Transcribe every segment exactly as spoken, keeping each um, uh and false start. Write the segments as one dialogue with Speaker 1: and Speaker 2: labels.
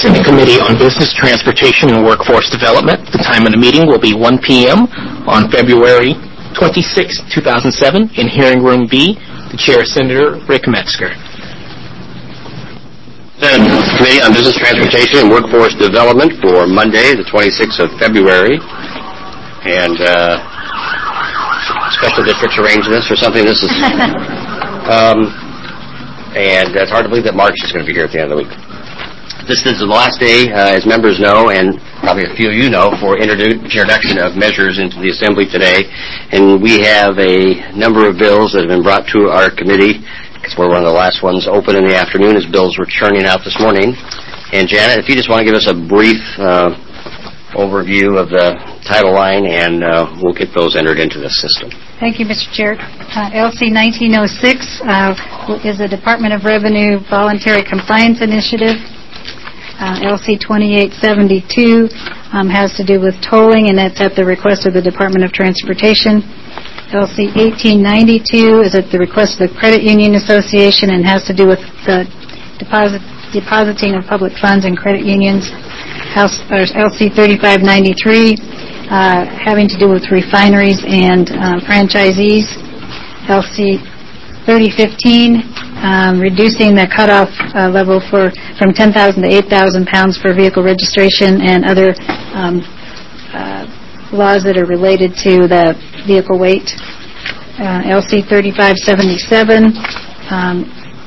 Speaker 1: Senate Committee on Business, Transportation, and Workforce Development. The time of the meeting will be one p.m. on February twenty-sixth, two thousand seven in Hearing Room B. The Chair is Senator Rick Metzger.
Speaker 2: Senate Committee on Business, Transportation, and Workforce Development for Monday, the twenty-sixth of February. And uh, special districts arranged this or something. This is... um, and it's hard to believe that March is going to be here at the end of the week. This is the last day, uh, as members know, and probably a few of you know, for introdu- introduction of measures into the Assembly today. And we have a number of bills that have been brought to our committee, because we're one of the last ones open in the afternoon as bills were churning out this morning. And Janet, if you just want to give us a brief uh, overview of the title line, and uh, we'll get those entered into the system.
Speaker 3: Thank you, Mister Chair. Uh, L C nineteen oh six uh, is a Department of Revenue Voluntary Compliance Initiative. Uh, L C twenty-eight seventy-two um, has to do with tolling, and that's at the request of the Department of Transportation. L C eighteen ninety-two is at the request of the Credit Union Association and has to do with the deposit, depositing of public funds in credit unions. House, or L C thirty-five ninety-three uh, having to do with refineries and uh, franchisees. L C thirty fifteen um, reducing the cutoff uh, level for from ten thousand to eight thousand pounds for vehicle registration and other um, uh, laws that are related to the vehicle weight. Uh, L C thirty-five seventy-seven um,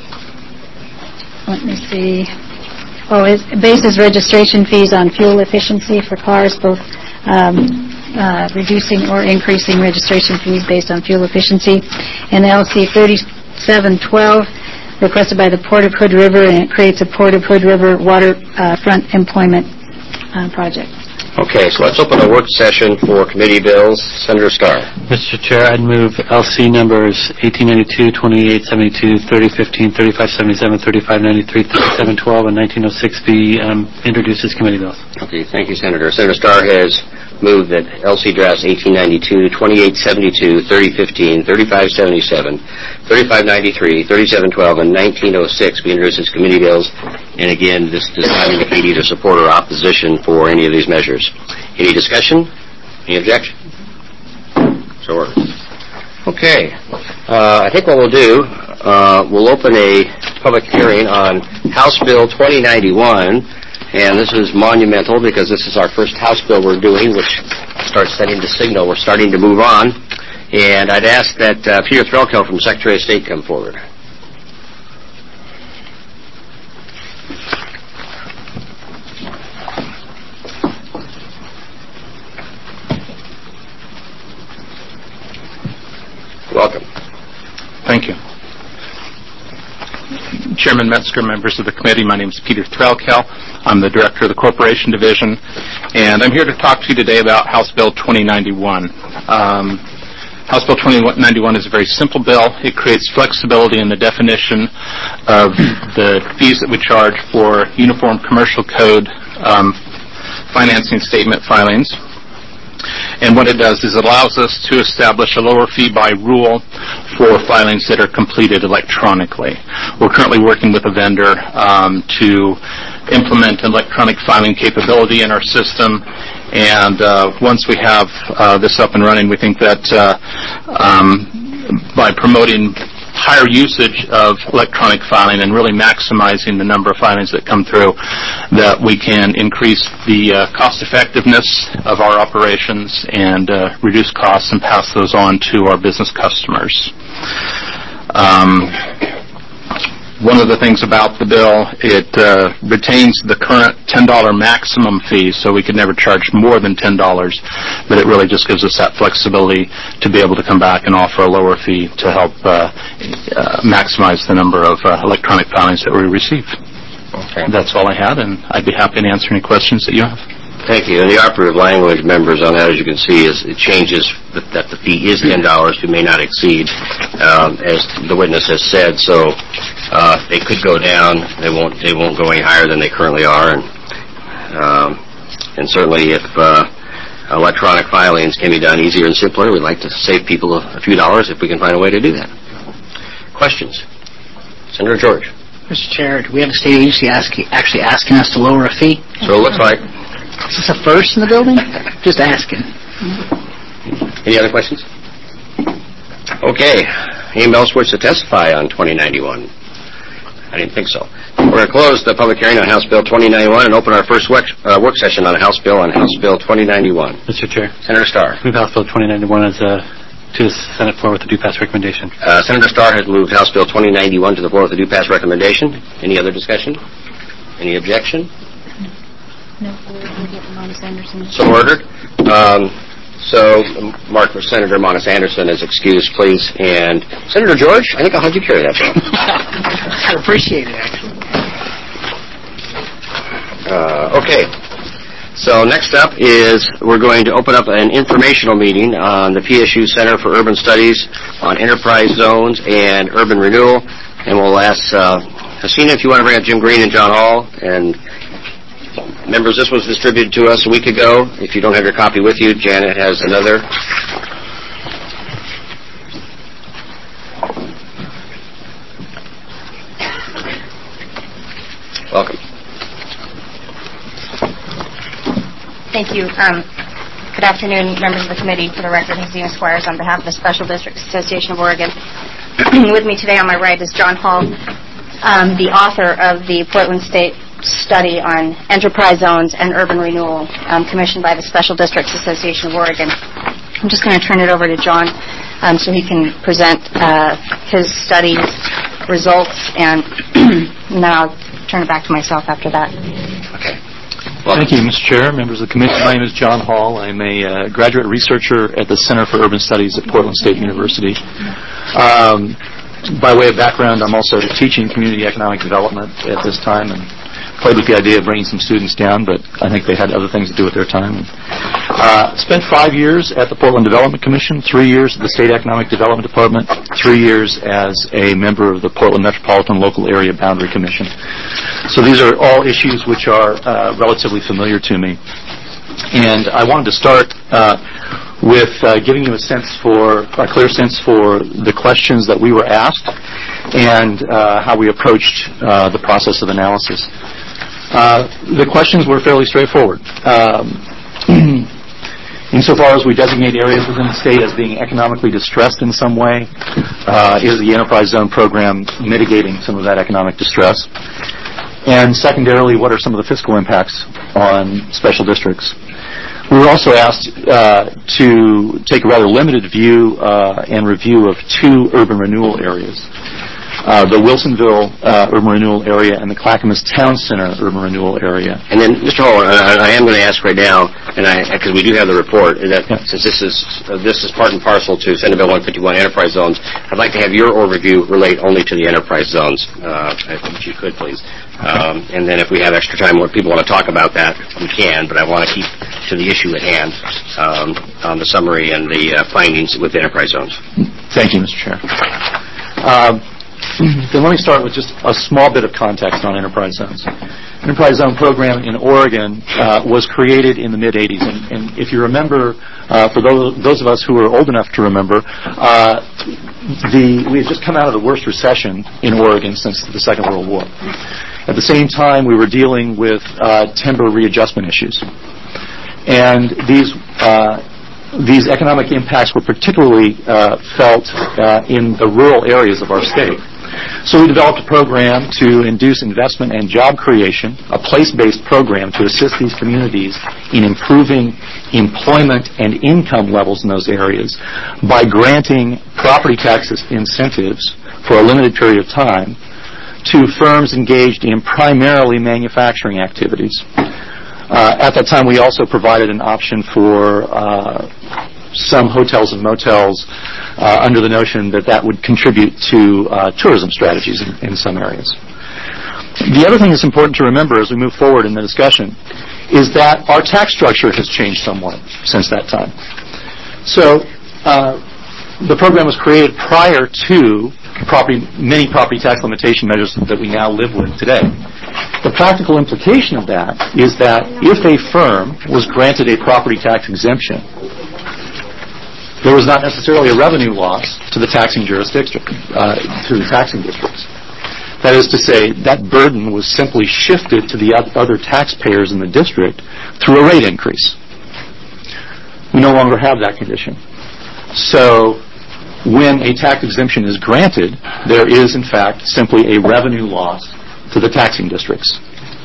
Speaker 3: let me see. Oh, it bases registration fees on fuel efficiency for cars, both um, uh, reducing or increasing registration fees based on fuel efficiency. And L C thirty-seven twelve, requested by the Port of Hood River, and it creates a Port of Hood River waterfront uh, employment uh, project.
Speaker 2: Okay, so let's open a work session for committee bills. Senator Starr.
Speaker 4: Mister Chair, I'd move L C numbers eighteen ninety-two, twenty-eight seventy-two, thirty fifteen, thirty-five seventy-seven, thirty-five ninety-three, thirty-seven twelve, and nineteen oh six be um, introduced as committee bills.
Speaker 2: Okay, thank you, Senator. Senator Starr has moved that L C drafts eighteen ninety-two, twenty-eight seventy-two, thirty fifteen, thirty-five seventy-seven, thirty-five ninety-three, thirty-seven twelve, and nineteen oh six be introduced as committee bills. And again, this does not indicate either support or opposition for any of these measures. Any discussion? Any objection? So ordered. Okay. Uh, I think what we'll do, uh, we'll open a public hearing on House Bill twenty ninety-one, and this is monumental because this is our first House bill we're doing, which starts setting the signal we're starting to move on. And I'd ask that uh, Peter Threlkel from Secretary of State come forward. Welcome.
Speaker 5: Thank you. Chairman Metzger, members of the committee, my name is Peter Threlkel. I'm the Director of the Corporation Division, and I'm here to talk to you today about House Bill twenty ninety-one. Um, House Bill twenty ninety-one is a very simple bill. It creates flexibility in the definition of the fees that we charge for Uniform Commercial Code um, financing statement filings. And what it does is it allows us to establish a lower fee by rule for filings that are completed electronically. We're currently working with a vendor um, to implement an electronic filing capability in our system. And uh, once we have uh, this up and running, we think that uh, um, by promoting higher usage of electronic filing and really maximizing the number of filings that come through, that we can increase the uh, cost effectiveness of our operations and uh, reduce costs and pass those on to our business customers. Um, One of the things about the bill, it uh, retains the current ten dollars maximum fee, so we could never charge more than ten dollars, but it really just gives us that flexibility to be able to come back and offer a lower fee to help uh, uh, maximize the number of uh, electronic filings that we receive.
Speaker 2: Okay.
Speaker 5: That's all I had, and I'd be happy to answer any questions that you have.
Speaker 2: Thank you. And the operative language, members, on that, as you can see, is it changes that, that the fee is ten dollars to may not exceed, um, as the witness has said. So uh, they could go down. They won't. They won't go any higher than they currently are. And um, and certainly, if uh, electronic filings can be done easier and simpler, we'd like to save people a, a few dollars if we can find a way to do that. Questions, Senator George?
Speaker 6: Mister Chair, do we have a state agency ask, actually asking us to lower a fee?
Speaker 2: So it looks like.
Speaker 6: Is this a first in the building? Just asking.
Speaker 2: Any other questions? Okay. Anybody else wish to testify on twenty ninety-one? I didn't think so. We're going to close the public hearing on House Bill twenty ninety-one and open our first work, uh, work session on House Bill on House Bill twenty ninety-one.
Speaker 4: Mister Chair.
Speaker 2: Senator Starr.
Speaker 4: Move House Bill twenty ninety-one as a to the Senate floor with a do-pass recommendation.
Speaker 2: Uh, Senator Starr has moved House Bill twenty ninety-one to the floor with a do-pass recommendation. Any other discussion? Any objection?
Speaker 3: No, we'll get Monis Anderson.
Speaker 2: So ordered. Um, so, Mark, for Senator Monis Anderson is excused, please. And Senator George, I think I'll have you carry that bill.
Speaker 6: I appreciate it, actually.
Speaker 2: Uh, okay. So next up is we're going to open up an informational meeting on the P S U Center for Urban Studies on enterprise zones and urban renewal. And we'll ask uh, Hasina if you want to bring up Jim Green and John Hall. And members, this was distributed to us a week ago. If you don't have your copy with you, Janet has another. Welcome.
Speaker 7: Thank you. Um, good afternoon, members of the committee. For the record, Hasina Squires on behalf of the Special Districts Association of Oregon. With me today on my right is John Hall, um, the author of the Portland State Study on Enterprise Zones and Urban Renewal, um, commissioned by the Special Districts Association of Oregon. I'm just going to turn it over to John um, so he can present uh, his study's results, and then I'll turn it back to myself after that.
Speaker 2: Okay.
Speaker 8: Thank you, Mister Chair, members of the committee. My name is John Hall. I'm a uh, graduate researcher at the Center for Urban Studies at Portland State University. Um, by way of background, I'm also teaching community economic development at this time and played with the idea of bringing some students down, but I think they had other things to do with their time. Uh, spent five years at the Portland Development Commission, three years at the State Economic Development Department, three years as a member of the Portland Metropolitan Local Area Boundary Commission. So these are all issues which are uh, relatively familiar to me. And I wanted to start uh, with uh, giving you a sense for, a clear sense for the questions that we were asked and uh, how we approached uh, the process of analysis. Uh, the questions were fairly straightforward. Um, insofar as we designate areas within the state as being economically distressed in some way, uh, is the Enterprise Zone program mitigating some of that economic distress? And secondarily, what are some of the fiscal impacts on special districts? We were also asked uh, to take a rather limited view uh, and review of two urban renewal areas. Uh, the Wilsonville uh, urban renewal area and the Clackamas Town Center urban renewal area.
Speaker 2: And then, Mister Hall, I, I am going to ask right now, and I because we do have the report, that
Speaker 8: yeah.
Speaker 2: since this is uh, this is part and parcel to Senate Bill one fifty-one enterprise zones, I'd like to have your overview relate only to the enterprise zones, uh, if you could, please. Um, and then if we have extra time where people want to talk about that, we can, but I want to keep to the issue at hand um, on the summary and the uh, findings with the enterprise zones.
Speaker 8: Thank you, Mister Chair. Um, Then let me start with just a small bit of context on enterprise zones. Enterprise zone program in Oregon uh, was created in the mid eighties, and, and if you remember, uh, for those, those of us who are old enough to remember, uh, the we had just come out of the worst recession in Oregon since the Second World War. At the same time, we were dealing with uh, timber readjustment issues, and these. Uh, These economic impacts were particularly uh, felt uh, in the rural areas of our state. So we developed a program to induce investment and job creation, a place-based program to assist these communities in improving employment and income levels in those areas by granting property tax incentives for a limited period of time to firms engaged in primarily manufacturing activities. Uh, at that time, we also provided an option for uh, some hotels and motels uh, under the notion that that would contribute to uh, tourism strategies in, in some areas. The other thing that's important to remember as we move forward in the discussion is that our tax structure has changed somewhat since that time. So uh, the program was created prior to property, many property tax limitation measures that we now live with today. The practical implication of that is that if a firm was granted a property tax exemption, there was not necessarily a revenue loss to the taxing jurisdiction, uh, to the taxing districts. That is to say, that burden was simply shifted to the other taxpayers in the district through a rate increase. We no longer have that condition. So when a tax exemption is granted, there is, in fact, simply a revenue loss to the taxing districts.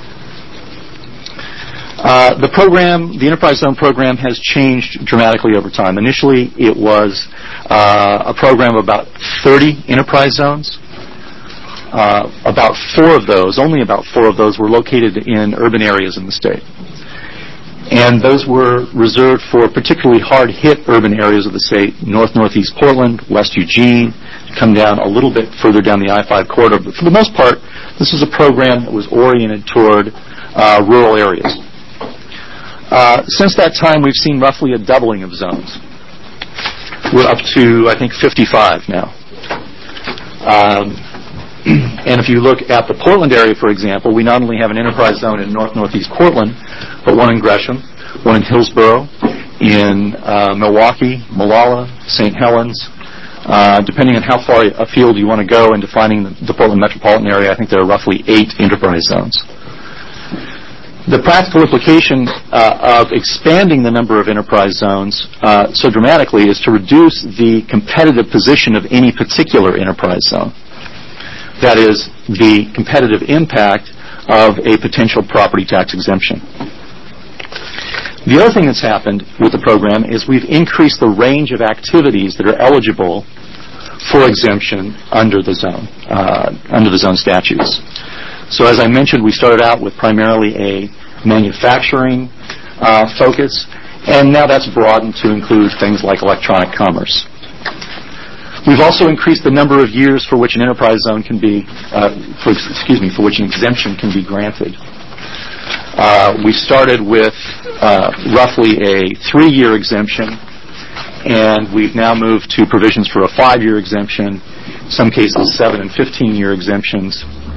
Speaker 8: Uh, the program, the Enterprise Zone program, has changed dramatically over time. Initially, it was uh, a program of about thirty enterprise zones. Uh, about four of those, only about four of those, were located in urban areas in the state. And those were reserved for particularly hard-hit urban areas of the state, north-northeast Portland, west Eugene, come down a little bit further down the I five corridor. But for the most part, this was a program that was oriented toward uh, rural areas. Uh, since that time, we've seen roughly a doubling of zones. We're up to, I think, fifty-five now. Um, And if you look at the Portland area, for example, we not only have an enterprise zone in north-northeast Portland, but one in Gresham, one in Hillsborough, in uh, Milwaukee, Molalla, Saint Helens. Uh, depending on how far afield you want to go in defining the, the Portland metropolitan area, I think there are roughly eight enterprise zones. The practical implication uh, of expanding the number of enterprise zones uh, so dramatically is to reduce the competitive position of any particular enterprise zone. That is, the competitive impact of a potential property tax exemption. The other thing that's happened with the program is we've increased the range of activities that are eligible for exemption under the zone, uh, under the zone statutes. So as I mentioned, we started out with primarily a manufacturing uh, focus, and now that's broadened to include things like electronic commerce. We've also increased the number of years for which an enterprise zone can be, uh, for, excuse me, for which an exemption can be granted. Uh, we started with uh, roughly a three-year exemption, and we've now moved to provisions for a five-year exemption, in some cases seven- and fifteen-year exemptions.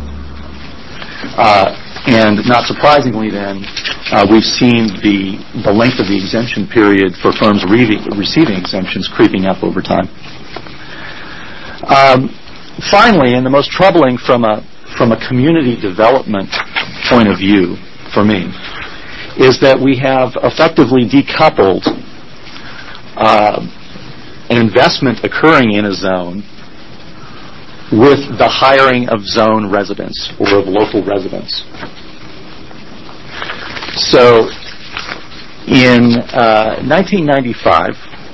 Speaker 8: Uh, and not surprisingly then, uh, we've seen the, the length of the exemption period for firms re- receiving exemptions creeping up over time. Um, finally, and the most troubling from a from a community development point of view for me, is that we have effectively decoupled uh, an investment occurring in a zone with the hiring of zone residents or of local residents. So, in uh, nineteen ninety-five.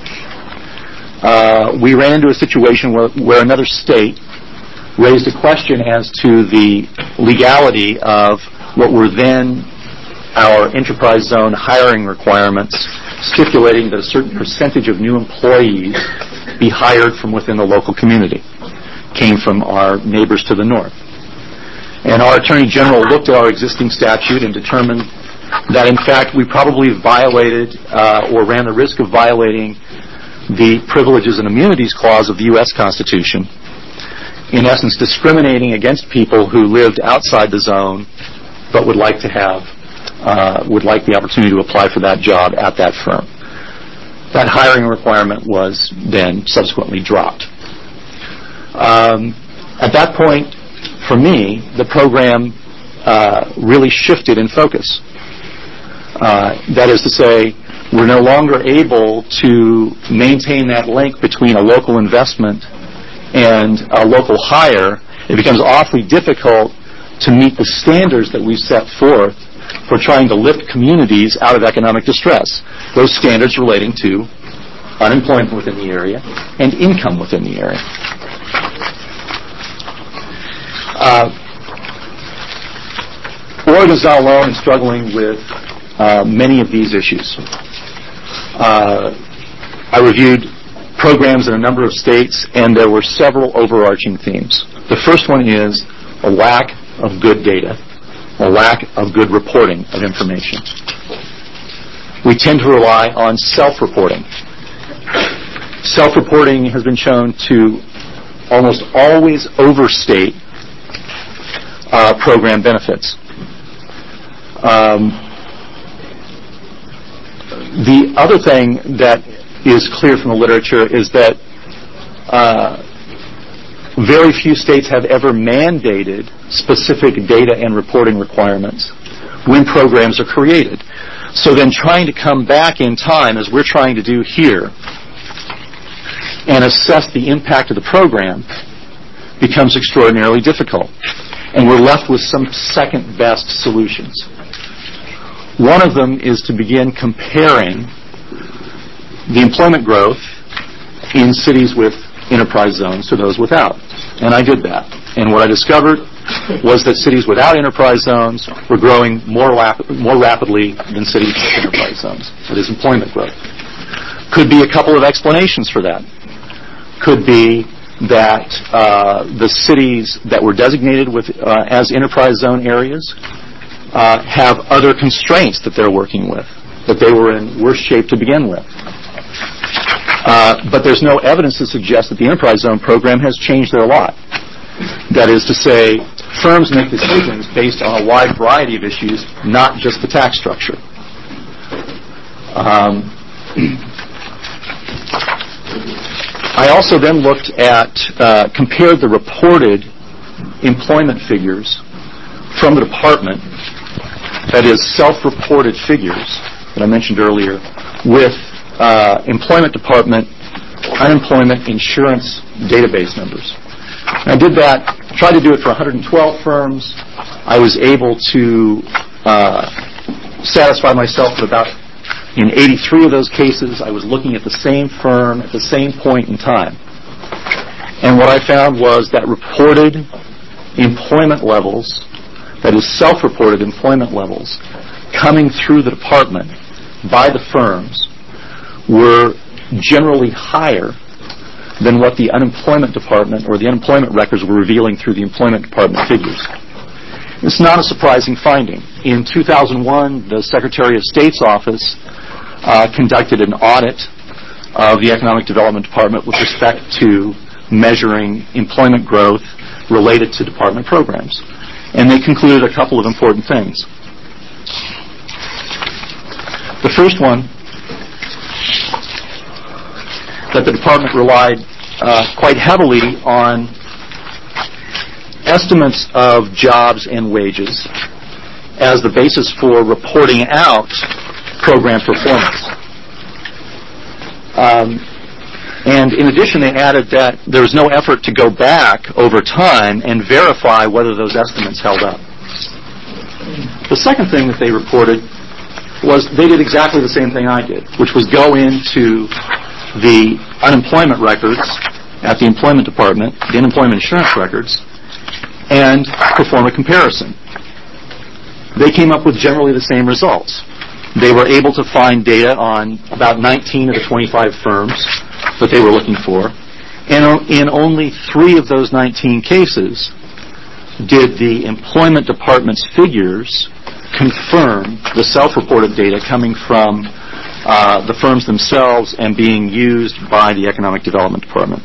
Speaker 8: Uh, we ran into a situation where, where another state raised a question as to the legality of what were then our enterprise zone hiring requirements, stipulating that a certain percentage of new employees be hired from within the local community, came from our neighbors to the north. And our Attorney General looked at our existing statute and determined that, in fact, we probably violated uh, or ran the risk of violating the Privileges and Immunities Clause of the U S Constitution, in essence discriminating against people who lived outside the zone but would like to have, uh, would like the opportunity to apply for that job at that firm. That hiring requirement was then subsequently dropped. Um, at that point, for me, the program uh, really shifted in focus. Uh, that is to say, we're no longer able to maintain that link between a local investment and a local hire. It becomes awfully difficult to meet the standards that we've set forth for trying to lift communities out of economic distress. Those standards relating to unemployment within the area and income within the area. Uh, Oregon is not alone in struggling with uh, many of these issues. Uh, I reviewed programs in a number of states, and there were several overarching themes. The first one is a lack of good data, a lack of good reporting of information. We tend to rely on self-reporting. Self-reporting has been shown to almost always overstate uh, program benefits. Um, The other thing that is clear from the literature is that uh, Very few states have ever mandated specific data and reporting requirements when programs are created. So then trying to come back in time, as we're trying to do here, and assess the impact of the program becomes extraordinarily difficult. And we're left with some second-best solutions. One of them is to begin comparing the employment growth in cities with enterprise zones to those without. And I did that. And what I discovered was that cities without enterprise zones were growing more, lap- more rapidly than cities with enterprise zones. That is employment growth. Could be a couple of explanations for that. Could be that uh, the cities that were designated with uh, as enterprise zone areas uh, have other constraints that they're working with, that they were in worse shape to begin with. Uh, but there's no evidence to suggest that the enterprise zone program has changed their lot. That is to say, firms make decisions based on a wide variety of issues, not just the tax structure. Um, I also then looked at, uh, compared the reported employment figures from the department, that is self-reported figures that I mentioned earlier, with uh, employment department unemployment insurance database numbers. And I did that, tried to do it for one hundred twelve firms. I was able to uh, satisfy myself with about, in eighty-three of those cases, I was looking at the same firm at the same point in time. And what I found was that reported employment levels, that is self-reported employment levels, coming through the department by the firms were generally higher than what the unemployment department or the unemployment records were revealing through the employment department figures. It's not a surprising finding. In two thousand one, the Secretary of State's office uh, conducted an audit of the Economic Development Department with respect to measuring employment growth related to department programs. And they concluded a couple of important things. The first one, that the department relied uh, quite heavily on estimates of jobs and wages as the basis for reporting out program performance. Um, and in addition, they added that there was no effort to go back over time and verify whether those estimates held up. The second thing that they reported was they did exactly the same thing I did, which was go into the unemployment records at the employment department, the unemployment insurance records, and perform a comparison. They came up with generally the same results. They were able to find data on about nineteen of the twenty-five firms that they were looking for, and in only three of those nineteen cases did the employment department's figures confirm the self-reported data coming from uh, the firms themselves and being used by the Economic Development Department.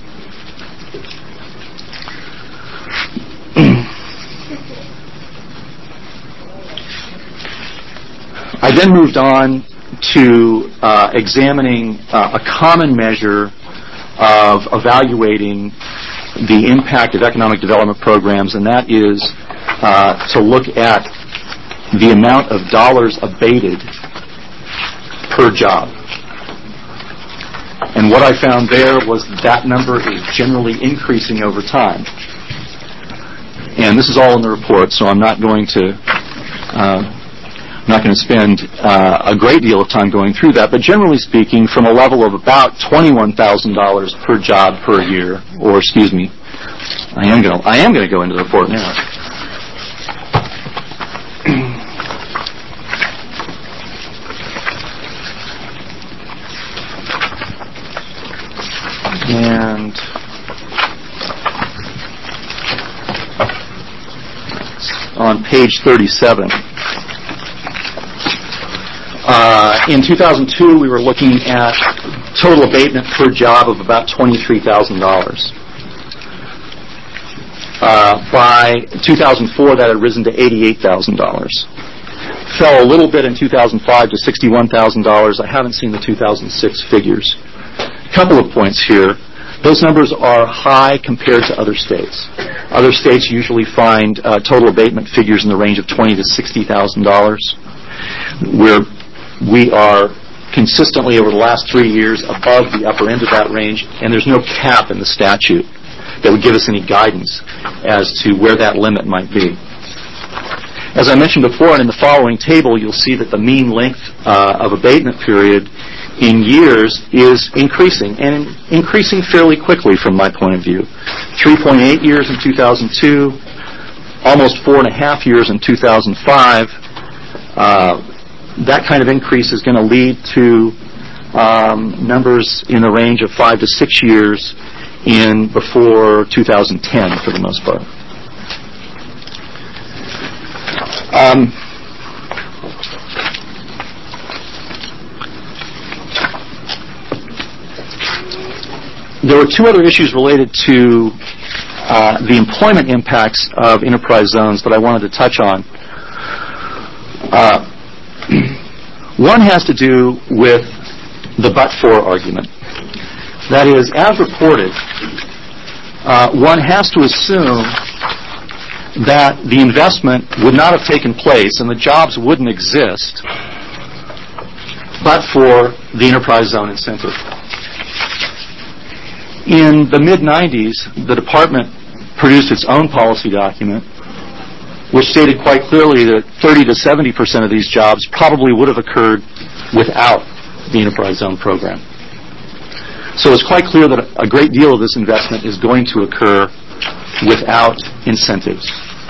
Speaker 8: I then moved on to uh, examining uh, a common measure of evaluating the impact of economic development programs, and that is uh, to look at the amount of dollars abated per job. And what I found there was that number is generally increasing over time. And this is all in the report, so I'm not going to uh, I'm not going to spend uh, a great deal of time going through that. But generally speaking, from a level of about twenty-one thousand dollars per job per year, or excuse me, I am going to I am going to go into the report now. And on page thirty-seven, uh, in two thousand two, we were looking at total abatement per job of about twenty-three thousand dollars. Uh, by two thousand four, that had risen to eighty-eight thousand dollars. Fell a little bit in two thousand five to sixty-one thousand dollars. I haven't seen the two thousand six figures. A couple of points here. Those numbers are high compared to other states. Other states usually find uh, total abatement figures in the range of twenty thousand to sixty thousand dollars. We're, we are consistently over the last three years above the upper end of that range, and there's no cap in the statute that would give us any guidance as to where that limit might be. As I mentioned before, and in the following table, you'll see that the mean length uh, of abatement period in years is increasing, and increasing fairly quickly from my point of view. three point eight years in two thousand two, almost four and a half years in two thousand five. Uh, that kind of increase is going to lead to um, numbers in the range of five to six years in before two thousand ten for the most part. Um, there were two other issues related to uh, the employment impacts of enterprise zones that I wanted to touch on. Uh, one has to do with the but-for argument. That is, as reported, uh, one has to assume that the investment would not have taken place and the jobs wouldn't exist but for the enterprise zone incentive. In the mid nineties, the department produced its own policy document, which stated quite clearly that thirty to seventy percent of these jobs probably would have occurred without the enterprise zone program. So it's quite clear that a great deal of this investment is going to occur without incentives.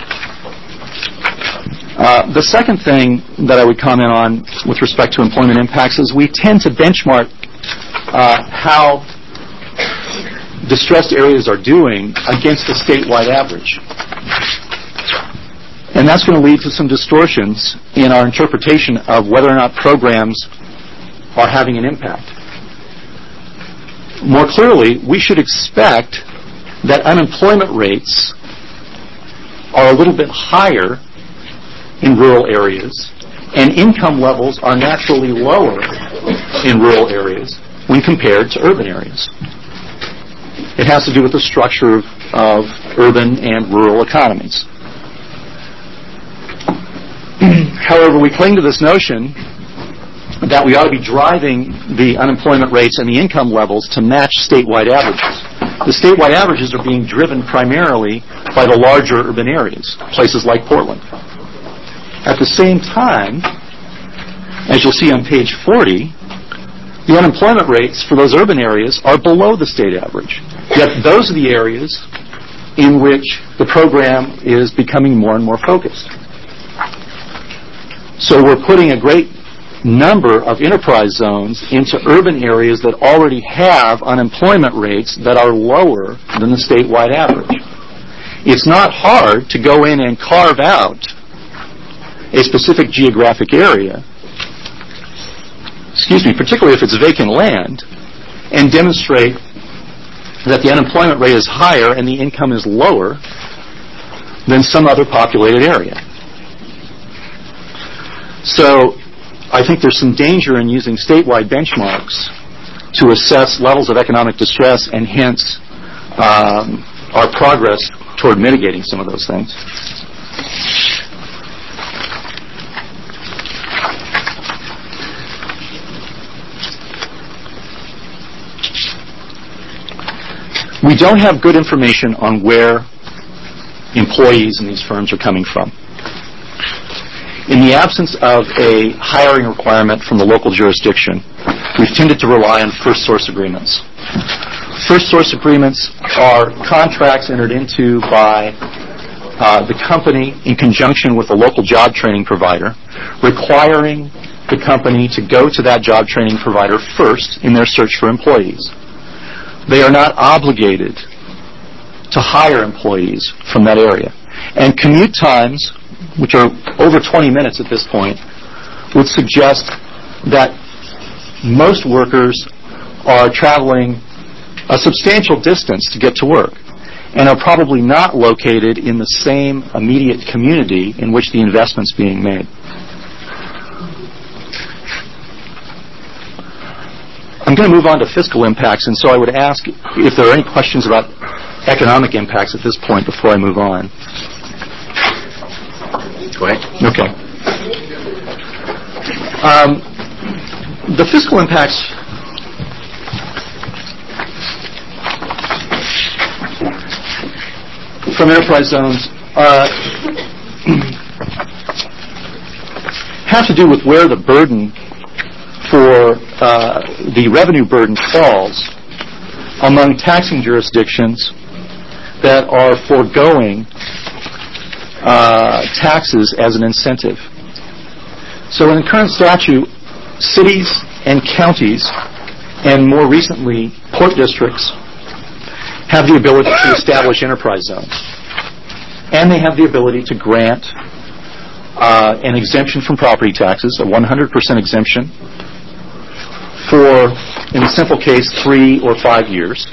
Speaker 8: Uh, the second thing that I would comment on with respect to employment impacts is we tend to benchmark uh, how distressed areas are doing against the statewide average. And that's going to lead to some distortions in our interpretation of whether or not programs are having an impact. More clearly, we should expect that unemployment rates are a little bit higher in rural areas, and income levels are naturally lower in rural areas when compared to urban areas. It has to do with the structure of, of urban and rural economies. However, we cling to this notion that we ought to be driving the unemployment rates and the income levels to match statewide averages. The statewide averages are being driven primarily by the larger urban areas, places like Portland. At the same time, as you'll see on page forty, the unemployment rates for those urban areas are below the state average. Yet those are the areas in which the program is becoming more and more focused. So we're putting a great number of enterprise zones into urban areas that already have unemployment rates that are lower than the statewide average. It's not hard to go in and carve out a specific geographic area, excuse me, particularly if it's vacant land, and demonstrate that the unemployment rate is higher and the income is lower than some other populated area. So I think there's some danger in using statewide benchmarks to assess levels of economic distress and hence um, our progress toward mitigating some of those things. We don't have good information on where employees in these firms are coming from. In the absence of a hiring requirement from the local jurisdiction, we've tended to rely on first source agreements. First source agreements are contracts entered into by uh, the company in conjunction with a local job training provider, requiring the company to go to that job training provider first in their search for employees. They are not obligated to hire employees from that area. And commute times, which are over twenty minutes at this point, would suggest that most workers are traveling a substantial distance to get to work and are probably not located in the same immediate community in which the investment's being made. I'm going to move on to fiscal impacts, and so I would ask if there are any questions about economic impacts at this point before I move on.
Speaker 2: Go ahead.
Speaker 8: Okay. Um, the fiscal impacts from enterprise zones uh, have to do with where the burden for uh, the revenue burden falls among taxing jurisdictions that are foregoing uh, taxes as an incentive. So in the current statute, cities and counties, and more recently port districts, have the ability to establish enterprise zones. And they have the ability to grant uh, an exemption from property taxes, a one hundred percent exemption, for, in the simple case, three or five years.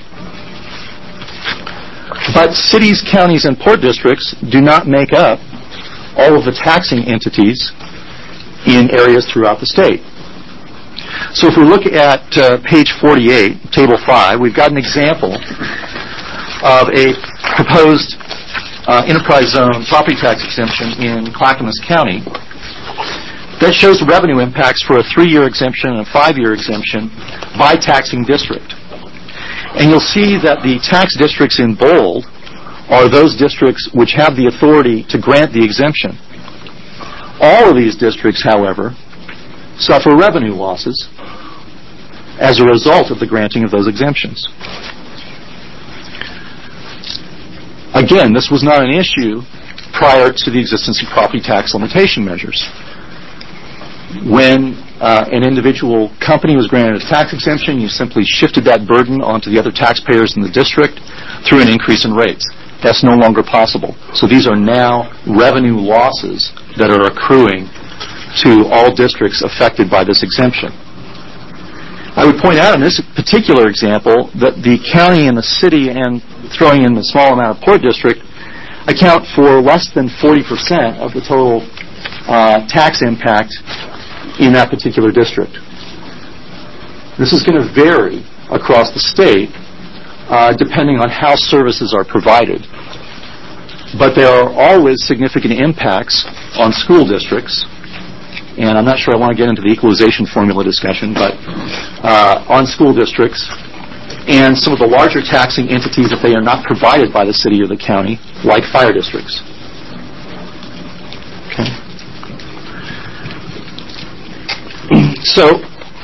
Speaker 8: But cities, counties, and port districts do not make up all of the taxing entities in areas throughout the state. So if we look at uh, page forty-eight, table five, we've got an example of a proposed uh, enterprise zone property tax exemption in Clackamas County that shows the revenue impacts for a three-year exemption and a five-year exemption by taxing district. And you'll see that the tax districts in bold are those districts which have the authority to grant the exemption. All of these districts, however, suffer revenue losses as a result of the granting of those exemptions. Again, this was not an issue prior to the existence of property tax limitation measures. When uh, an individual company was granted a tax exemption, you simply shifted that burden onto the other taxpayers in the district through an increase in rates. That's no longer possible. So these are now revenue losses that are accruing to all districts affected by this exemption. I would point out in this particular example that the county and the city, and throwing in the small amount of port district, account for less than forty percent of the total uh, tax impact in that particular district. This is going to vary across the state uh, depending on how services are provided. But there are always significant impacts on school districts, and I'm not sure I want to get into the equalization formula discussion, but uh, on school districts and some of the larger taxing entities if they are not provided by the city or the county, like fire districts. Okay. So,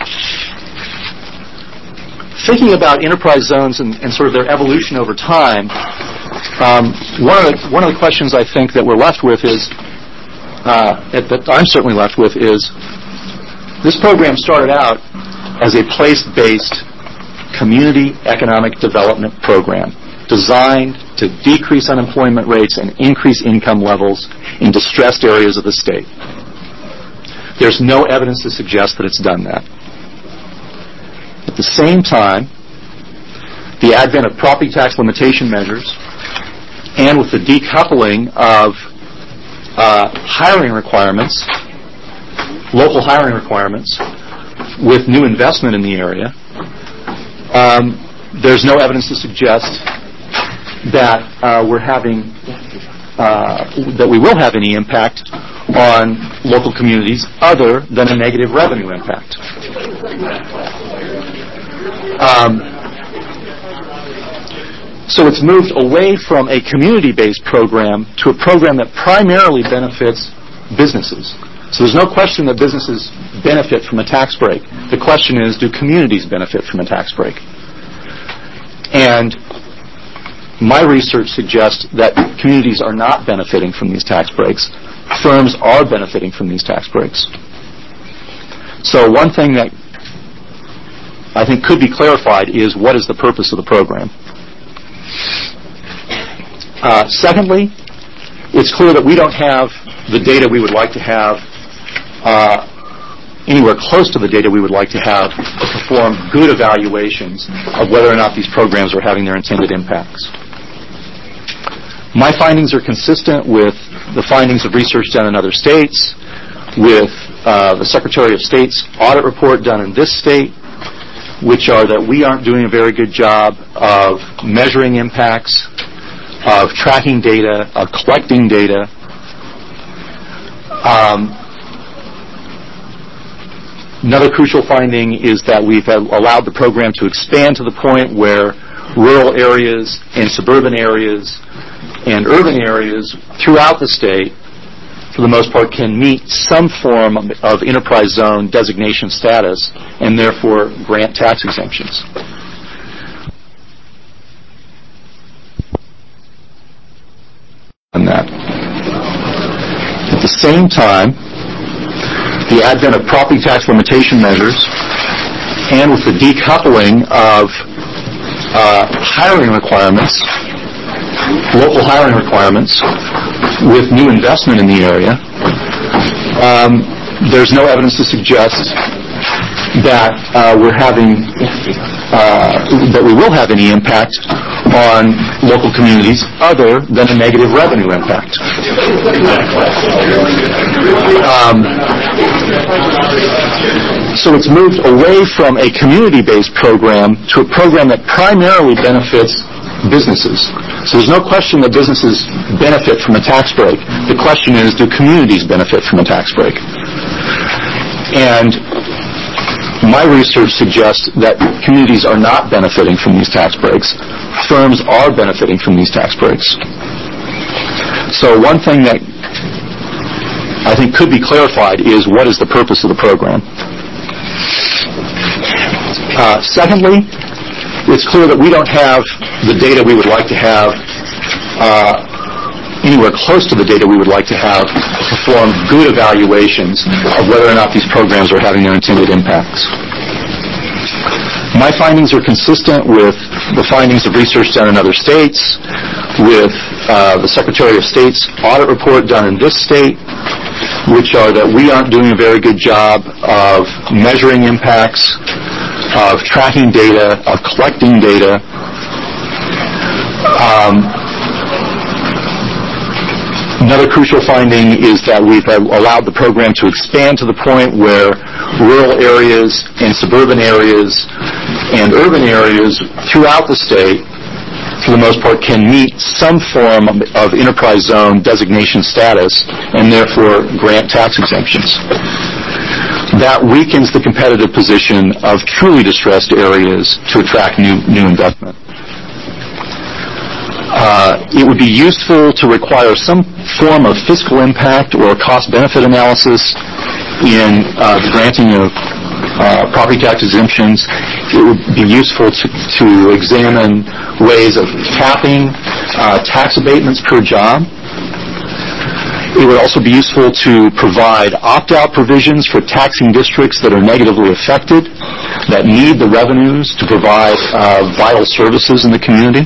Speaker 8: thinking about enterprise zones and, and sort of their evolution over time, um, one of the, one of the questions I think that we're left with is, uh, that I'm certainly left with is, this program started out as a place-based community economic development program designed to decrease unemployment rates and increase income levels in distressed areas of the state. There's no evidence to suggest that it's done that. At the same time, the advent of property tax limitation measures and with the decoupling of uh, hiring requirements, local hiring requirements, with new investment in the area, um, there's no evidence to suggest that uh, we're having, uh, that we will have any impact on local communities other than a negative revenue impact. Um, so it's moved away from a community-based program to a program that primarily benefits businesses. So there's no question that businesses benefit from a tax break. The question is, do communities benefit from a tax break? And my research suggests that communities are not benefiting from these tax breaks. Firms are benefiting from these tax breaks. So one thing that I think could be clarified is, what is the purpose of the program? Uh, secondly, it's clear that we don't have the data we would like to have, uh, anywhere close to the data we would like to have to perform good evaluations of whether or not these programs are having their intended impacts. My findings are consistent with the findings of research done in other states, with uh, the Secretary of State's audit report done in this state, which are that we aren't doing a very good job of measuring impacts, of tracking data, of collecting data. Um, another crucial finding is that we've allowed the program to expand to the point where rural areas and suburban areas and urban areas throughout the state, for the most part, can meet some form of enterprise zone designation status and therefore grant tax exemptions. And that. At the same time, the advent of property tax limitation measures and with the decoupling of uh, hiring requirements, local hiring requirements, with new investment in the area, um, there's no evidence to suggest that uh, we're having uh, that we will have any impact on local communities other than a negative revenue impact. Um, so it's moved away from a community-based program to a program that primarily benefits businesses. So there's no question that businesses benefit from a tax break. The question is, do communities benefit from a tax break? And my research suggests that communities are not benefiting from these tax breaks. Firms are benefiting from these tax breaks. So one thing that I think could be clarified is, what is the purpose of the program? Uh, secondly, it's clear that we don't have the data we would like to have, uh, anywhere close to the data we would like to have to perform good evaluations of whether or not these programs are having their intended impacts. My findings are consistent with the findings of research done in other states, with uh, the Secretary of State's audit report done in this state, which are that we aren't doing a very good job of measuring impacts, of tracking data, of collecting data. Um, another crucial finding is that we've allowed the program to expand to the point where rural areas and suburban areas and urban areas throughout the state, for the most part, can meet some form of enterprise zone designation status and therefore grant tax exemptions. That weakens the competitive position of truly distressed areas to attract new, new investment. Uh, it would be useful to require some form of fiscal impact or cost-benefit analysis in uh, the granting of uh, property tax exemptions. It would be useful to, to examine ways of capping uh, tax abatements per job. It would also be useful to provide opt-out provisions for taxing districts that are negatively affected, that need the revenues to provide uh, vital services in the community.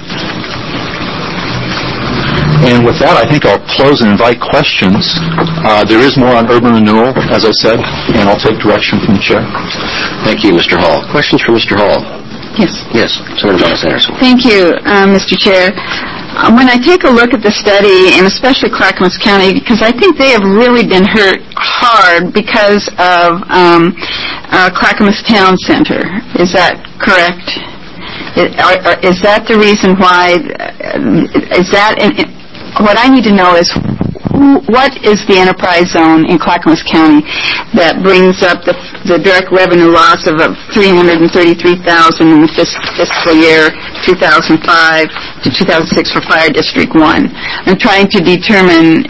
Speaker 8: And with that, I think I'll close and invite questions. Uh, there is more on urban renewal, as I said, and I'll take direction from the Chair.
Speaker 2: Thank you, Mister Hall. Questions for Mister Hall?
Speaker 9: Yes.
Speaker 2: Yes, Senator Thomas Anderson.
Speaker 9: Thank you, uh, Mister Chair. Uh, when I take a look at the study, and especially Clackamas County, because I think they have really been hurt hard because of um, uh, Clackamas Town Center. Is that correct? Is, are, are, is that the reason why? Uh, is that in, in, what I need to know is who, what is the enterprise zone in Clackamas County that brings up the, the direct revenue loss of three hundred thirty-three thousand dollars in the fis- fiscal year two thousand five to two thousand six for Fire District one. I'm trying to determine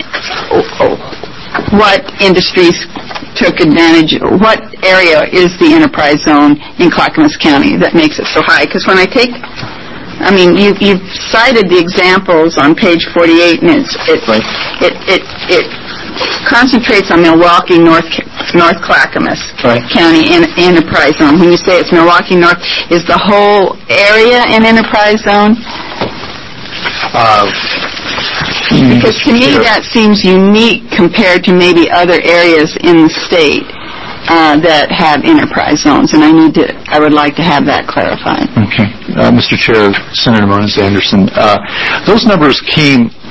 Speaker 9: what industries took advantage, what area is the enterprise zone in Clackamas County that makes it so high. Because when I take I mean, you, you've cited the examples on page forty-eight, and it's, it,
Speaker 8: right.
Speaker 9: it, it, it concentrates on Milwaukee, North North Clackamas
Speaker 8: right.
Speaker 9: County in, enterprise zone. When you say it's Milwaukee North, is the whole area an enterprise zone?
Speaker 8: Uh,
Speaker 9: because to me that seems unique compared to maybe other areas in the state uh, that have enterprise zones, and I need to, I would like to have that clarified.
Speaker 8: Okay. Uh, Mister Chair, Senator Moniz Anderson, uh, those numbers came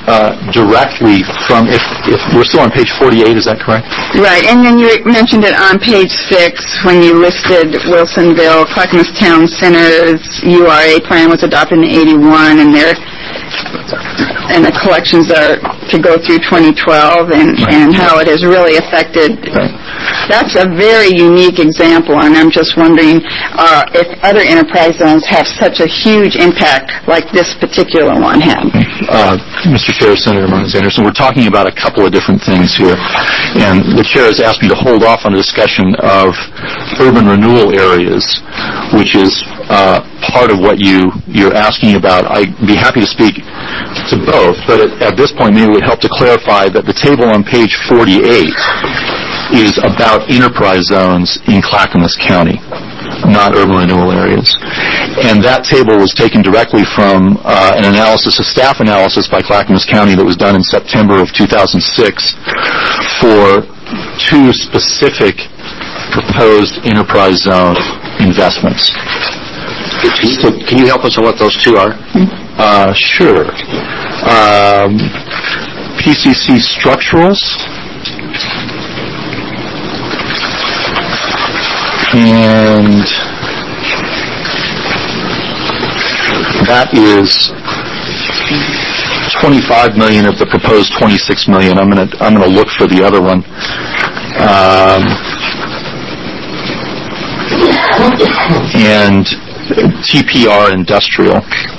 Speaker 8: uh, directly from, if, if we're still on page forty-eight, is that correct?
Speaker 9: Right, and then you mentioned it on page six when you listed Wilsonville, Clackamas Town Center's U R A plan was adopted in eighty-one, and their and the collections are to go through twenty twelve, and, and how it has really affected. That's a very unique example, and I'm just wondering uh, if other enterprise zones have such a huge impact like this particular one had.
Speaker 8: Uh, Mister Chair, Senator Martins Anderson, we're talking about a couple of different things here, and the Chair has asked me to hold off on a discussion of urban renewal areas, which is uh, part of what you, you're asking about. I'd be happy to speak to both, but at, at this point maybe it would help to clarify that the table on page forty-eight is about enterprise zones in Clackamas County, not urban renewal areas. And that table was taken directly from uh, an analysis, a staff analysis by Clackamas County that was done in September of two thousand six for two specific proposed enterprise zone investments.
Speaker 2: So can you help us on what those two are?
Speaker 8: Uh, sure. Um, P C C Structurals and that is twenty-five million of the proposed twenty-six million. I'm going to I'm going to look for the other one. Um, and T P R Industrial.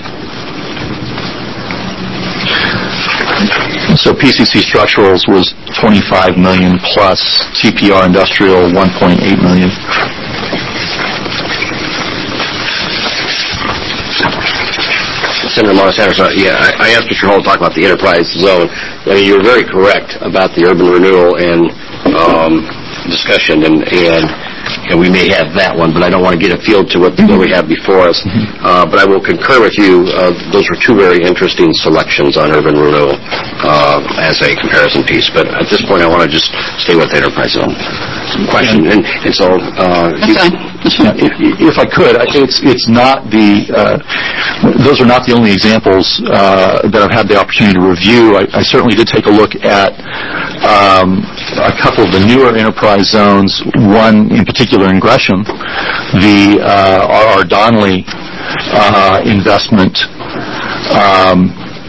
Speaker 8: So P C C Structurals was twenty-five million plus T P R Industrial one point eight million.
Speaker 2: Senator Martins Anderson, yeah, I, I asked Mister Hall to talk about the enterprise zone. I mean, you were very correct about the urban renewal and um, discussion, and, and and we may have that one, but I don't want to get a field to what, what we have before us. Uh, but I will concur with you. Uh, those were two very interesting selections on urban renewal uh, as a comparison piece. But at this point, I want to just stay with the enterprise zone question. And, and so, uh,
Speaker 9: That's fine. That's fine.
Speaker 8: If, if I could, I, it's it's not the uh, those are not the only examples uh, that I've had the opportunity to review. I, I certainly did take a look at um, a couple of the newer enterprise zones. One in particular in Gresham, the uh, R R. Donnelly uh, investment. Um,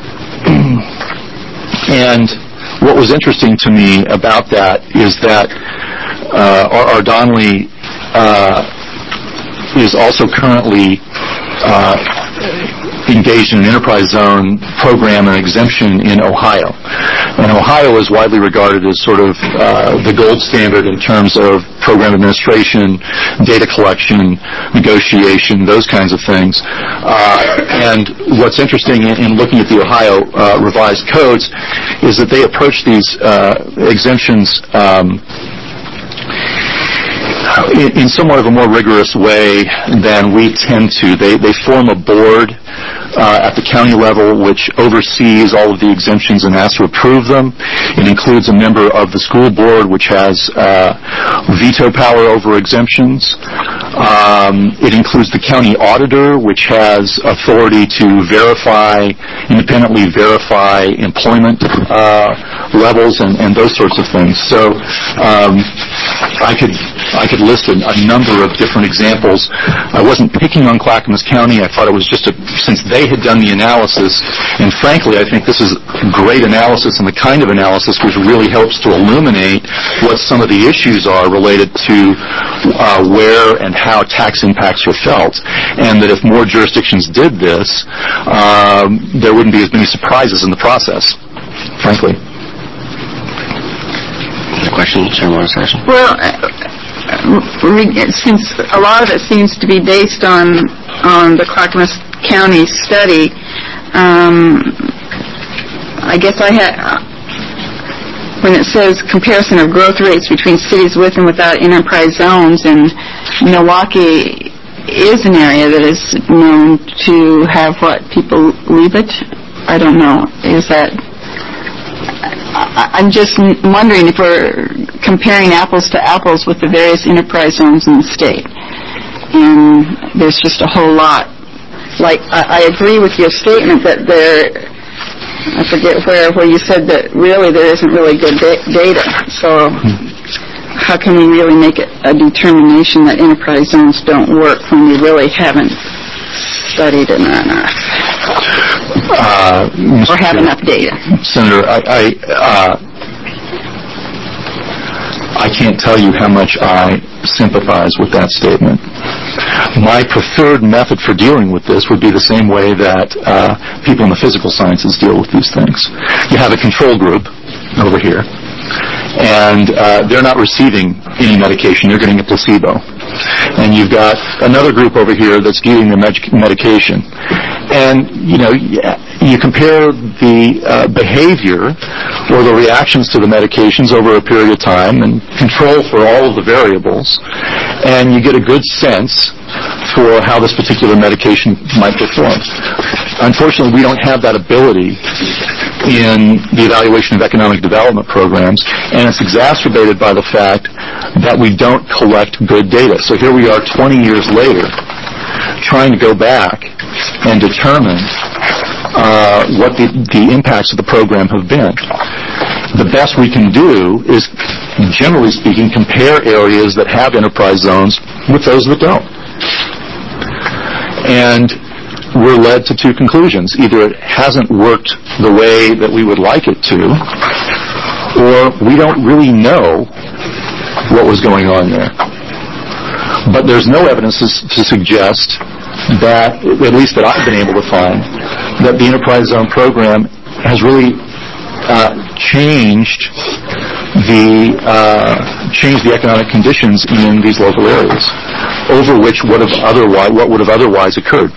Speaker 8: and what was interesting to me about that is that uh, R R. Donnelly uh, is also currently uh, engaged in an enterprise zone program and exemption in Ohio. And Ohio is widely regarded as sort of uh, the gold standard in terms of program administration, data collection, negotiation, those kinds of things. Uh, and what's interesting in, in looking at the Ohio uh, revised codes is that they approach these uh, exemptions um, in, in somewhat of a more rigorous way than we tend to. They, they form a board Uh, at the county level, which oversees all of the exemptions and has to approve them. It includes a member of the school board, which has uh, veto power over exemptions. Um, it includes the county auditor, which has authority to verify, independently verify employment uh, levels and, and those sorts of things. So um, I could I could list a, a number of different examples. I wasn't picking on Clackamas County. I thought it was just a, since they had done the analysis, and frankly, I think this is great analysis and the kind of analysis which really helps to illuminate what some of the issues are related to uh, where and how tax impacts are felt, and that if more jurisdictions did this, um, there wouldn't be as many surprises in the process, frankly.
Speaker 2: Question, Senator Martins?
Speaker 9: Well, uh, since a lot of it seems to be based on on the Clackamas County study, um, I guess I had, when it says comparison of growth rates between cities with and without enterprise zones, and Milwaukee is an area that is known to have what, people leave it? I don't know. Is that... I'm just wondering if we're comparing apples to apples with the various enterprise zones in the state. And there's just a whole lot. Like, I, I agree with your statement that there I forget where, where you said that really there isn't really good da- data. So how can we really make it a determination that enterprise zones don't work when we really haven't studied it enough
Speaker 8: Uh,
Speaker 9: or have enough data?
Speaker 8: Senator, I, I, uh, I can't tell you how much I sympathize with that statement. My preferred method for dealing with this would be the same way that uh, people in the physical sciences deal with these things. You have a control group over here, and uh, they're not receiving any medication. They're getting a placebo. And you've got another group over here that's getting the med- medication. And, you know, you compare the uh, behavior or the reactions to the medications over a period of time and control for all of the variables, and you get a good sense for how this particular medication might perform. Unfortunately, we don't have that ability in the evaluation of economic development programs, and it's exacerbated by the fact that we don't collect good data. So here we are twenty years later trying to go back and determine uh, what the, the impacts of the program have been. The best we can do is, generally speaking, compare areas that have enterprise zones with those that don't. And we're led to two conclusions. Either it hasn't worked the way that we would like it to, or we don't really know what was going on there. But there's no evidence to, to suggest that, at least that I've been able to find, that the Enterprise Zone program has really uh, changed the uh, changed the economic conditions in these local areas, over which would have otherwise what would have otherwise occurred.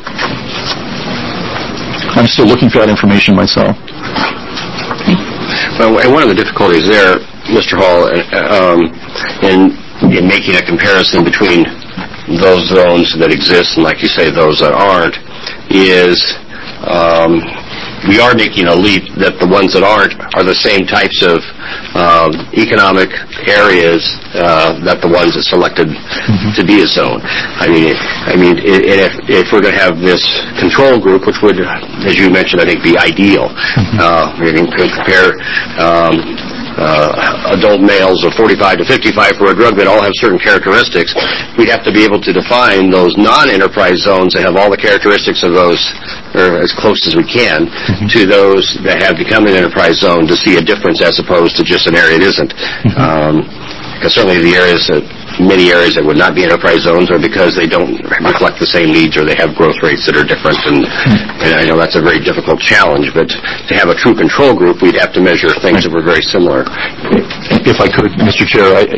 Speaker 8: I'm still looking for that information myself.
Speaker 2: Well, and one of the difficulties there, Mister Hall, um, in in making a comparison between those zones that exist and, like you say, those that aren't, is um, we are making a leap that the ones that aren't are the same types of um, economic areas uh, that the ones that selected mm-hmm. to be a zone. I mean, I mean, if, if we're going to have this control group, which would, as you mentioned, I think be ideal, mm-hmm. uh, we can compare um, Uh, adult males of forty-five to fifty-five for a drug that all have certain characteristics. We'd have to be able to define those non-enterprise zones that have all the characteristics of those, or as close as we can, mm-hmm. to those that have become an enterprise zone to see a difference as opposed to just an area it isn't. Mm-hmm. Um, because certainly the areas that, many areas that would not be enterprise zones are because they don't reflect the same needs or they have growth rates that are different. And, and I know that's a very difficult challenge, but to have a true control group, we'd have to measure things that were very similar.
Speaker 8: If I could, Mister Chair, I,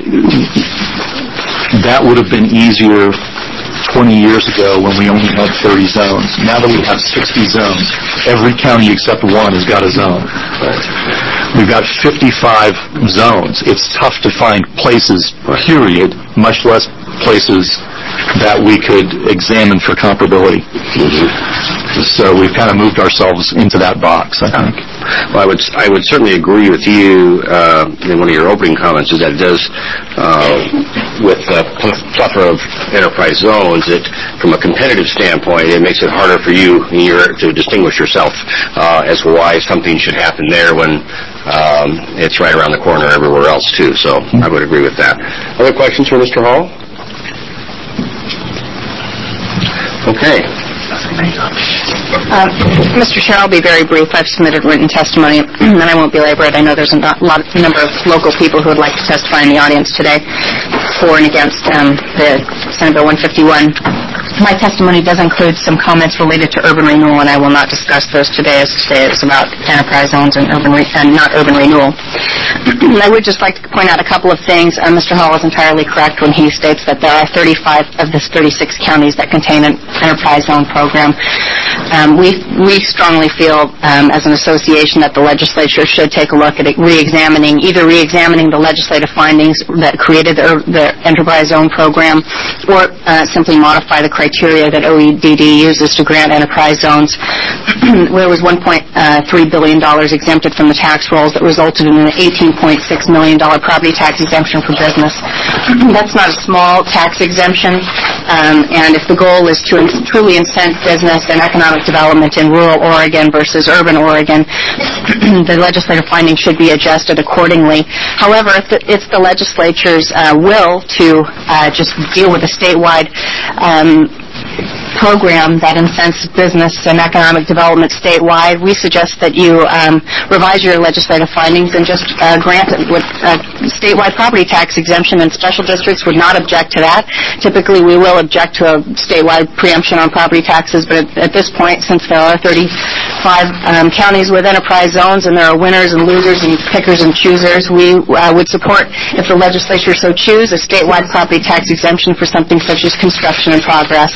Speaker 8: that would have been easier twenty years ago when we only had thirty zones. Now that we have sixty zones, every county except one has got a zone. We've got fifty-five zones. It's tough to find places, period, much less places that we could examine for comparability. Mm-hmm. So we've kind of moved ourselves into that box, I think.
Speaker 2: Well, I would I would certainly agree with you uh, in one of your opening comments is that it does, uh, with the plethora of enterprise zones, it, from a competitive standpoint, it makes it harder for you your, to distinguish yourself uh, as to why something should happen there when um, it's right around the corner everywhere else, too. So I would agree with that. Other questions for Mister Hall? Okay.
Speaker 7: Uh, Mister Chair, I'll be very brief. I've submitted written testimony, and I won't belabor it. I know there's a lot, a number of local people who would like to testify in the audience today for and against um, the Senate Bill one fifty-one. My testimony does include some comments related to urban renewal, and I will not discuss those today. As today it's about enterprise zones and urban re- and not urban renewal. I would just like to point out a couple of things. Uh, Mister Hall is entirely correct when he states that there are thirty-five of the thirty-six counties that contain an enterprise zone program. Um, we we strongly feel, um, as an association, that the legislature should take a look at it, re-examining, either re-examining the legislative findings that created the, the enterprise zone program, or uh, simply modify the criteria that O E D D uses to grant enterprise zones. There was one point three billion dollars exempted from the tax rolls that resulted in an eighteen fifteen point six million dollars property tax exemption for business. That's not a small tax exemption, um, and if the goal is to in- truly incent business and economic development in rural Oregon versus urban Oregon, the legislative findings should be adjusted accordingly. However, if the, it's the legislature's uh, will to uh, just deal with a statewide um, program that incents business and economic development statewide, we suggest that you um, revise your legislative findings and just uh, grant it with uh, statewide property tax exemption, and special districts would not object to that. Typically, we will object to a statewide preemption on property taxes, but at, at this point, since there are thirty-five um, counties with enterprise zones and there are winners and losers and pickers and choosers, we uh, would support, if the legislature so choose, a statewide property tax exemption for something such as construction in progress.